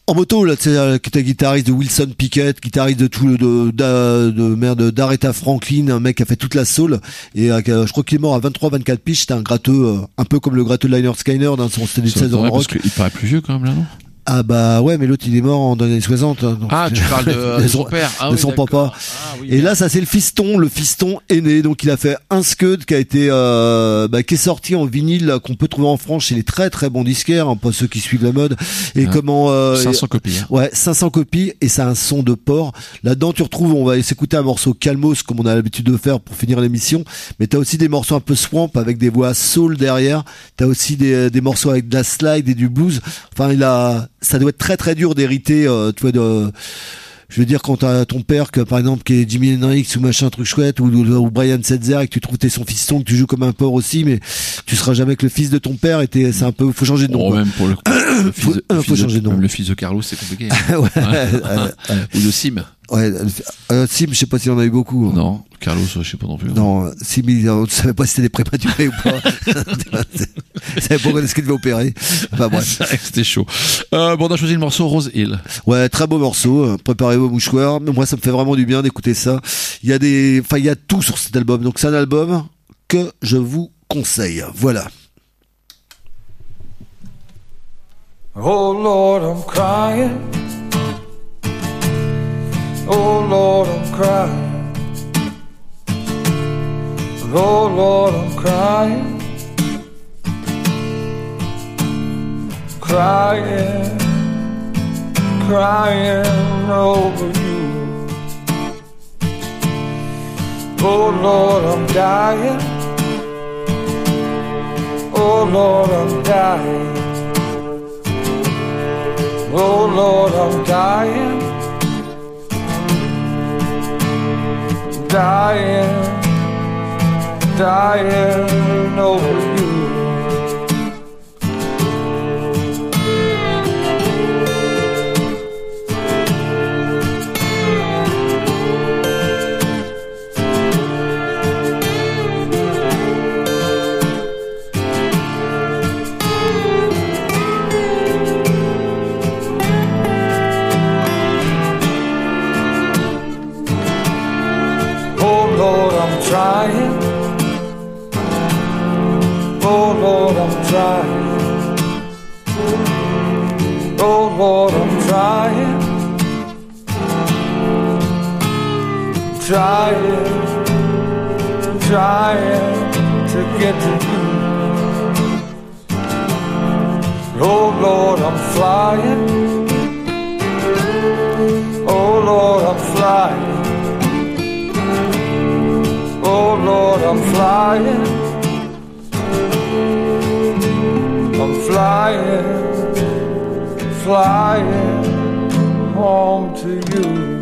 En moto, là, tu sais, t'es guitariste de Wilson Pickett, guitariste de tout le, de, de, de, merde, d'Aretha Franklin, un mec qui a fait toute la soul, et euh, je crois qu'il est mort à vingt-trois vingt-quatre piges, c'était un gratteux, euh, un peu comme le gratteux de Lynyrd Skynyrd, dans son style de seize ans rock. Parce qu'il paraît plus vieux quand même là, non? Ah bah ouais, mais l'autre il est mort en dans les années soixante. Donc ah, tu parles de, de son père, ah, de oui, son papa. Ah, oui, et là, ça c'est le fiston, le fiston aîné. Donc il a fait un Scud qui a été, euh, bah, qui est sorti en vinyle, qu'on peut trouver en France chez les très très bons disquaires, hein, pas ceux qui suivent la mode. Et ah, comment euh, cinq cents copies. Hein. Ouais, cinq cents copies et ça a un son de porc. Là-dedans, tu retrouves, on va s'écouter un morceau Calmos comme on a l'habitude de faire pour finir l'émission. Mais t'as aussi des morceaux un peu swamp avec des voix soul derrière. T'as aussi des des morceaux avec de la slide et du blues. Enfin, il a, ça doit être très très dur d'hériter, euh, tu vois, de, je veux dire, quand t'as ton père, que, par exemple, qui est Jimi Hendrix ou machin, truc chouette, ou, ou Brian Setzer, et que tu trouves t'es son fiston, que tu joues comme un porc aussi, mais tu seras jamais que le fils de ton père, et t'es, c'est un peu, faut changer de nom. Oh, même pour le, le fils, faut, de, euh, le faut fils changer de, de nom. Même le fils de Carlos, c'est compliqué. ouais, ouais, euh, euh, ou de Sim. Ouais, euh, Sim, je sais pas s'il y en a eu beaucoup. Non, Carlos, je sais pas non plus. Non, Sim, on ne savait pas si c'était des prématurés ou pas. Je savais pas est-ce qu'il devait opérer. Enfin bref. C'était chaud. Euh, bon, on a choisi le morceau Rose Hill. Ouais, très beau morceau. Préparez vos mouchoirs. Moi, ça me fait vraiment du bien d'écouter ça. Il y a des, enfin, il y a tout sur cet album. Donc, c'est un album que je vous conseille. Voilà. Oh Lord, I'm crying. Oh Lord, I'm crying. Oh Lord, I'm crying. Crying, crying over you. Oh Lord, I'm dying. Oh Lord, I'm dying. Oh Lord, I'm dying. Dying, dying over you. Trying, oh Lord, I'm trying, oh Lord, I'm trying, trying, trying to get to you. Oh Lord, I'm flying, oh Lord, I'm flying. Oh Lord, I'm flying, I'm flying, flying home to you.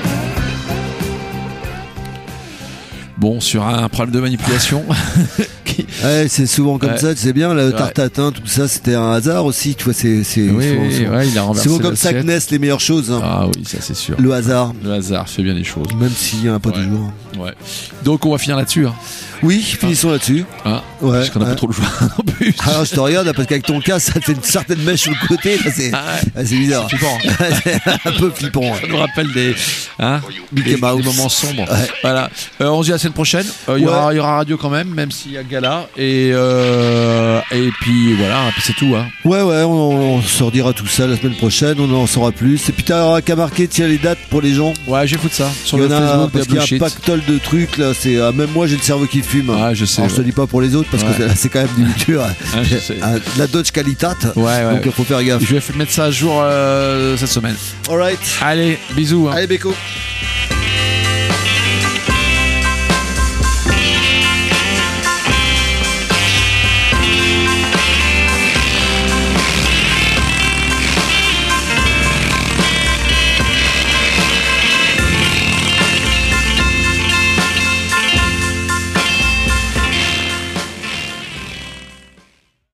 Bon, sur un problème de manipulation, qui... Ouais, c'est souvent comme Ouais. ça, tu sais bien, le Ouais. tarte tatin, tout ça, c'était un hasard aussi, tu vois, c'est, c'est, Oui, souvent- oui, souvent- ouais, il a renversé souvent comme ça que l'assiette. naissent les meilleures choses, hein. Ah oui, ça c'est sûr. Le hasard, Le hasard fait bien les choses. même s'il y en a pas Ouais. toujours. Ouais. Donc on va finir là-dessus. Hein. Oui, finissons là-dessus. Hein Ouais, Parce qu'on a ouais. pas trop le choix non plus. Alors je te regarde là, parce qu'avec ton cas, ça te fait une certaine mèche sur le côté, là, c'est, Ah ouais. ah, c'est bizarre. C'est flippant. C'est un peu flippant. ouais. Ça nous rappelle des, hein, Mickey des, Mouse. des moments sombres. Ouais. Voilà. Euh, on se dit à la semaine prochaine. Euh, Il y, Ouais. aura, il y aura radio quand même, même s'il y a gala. Et, euh, et puis voilà, et puis c'est tout. Hein. Ouais, ouais, on, on se redira tout ça la semaine prochaine, on en saura plus. Et puis t'as qu'à marquer, tiens, les dates pour les gens. Ouais, j'ai foutu ça sur Il y le en a, Facebook de parce qu'il y a Bullshit. un pactole de trucs là, c'est, ah, même moi j'ai le cerveau qui fume. Ouais, je sais. Alors je te ouais. dis pas pour les autres, parce Ouais. que c'est quand même du dur. Ouais, je sais. Ah, de la Dodge Qualitat. Ouais, ouais. Donc il faut faire gaffe. Je vais mettre ça à jour euh, cette semaine. Alright. Allez, bisous. Hein. Allez, Beko.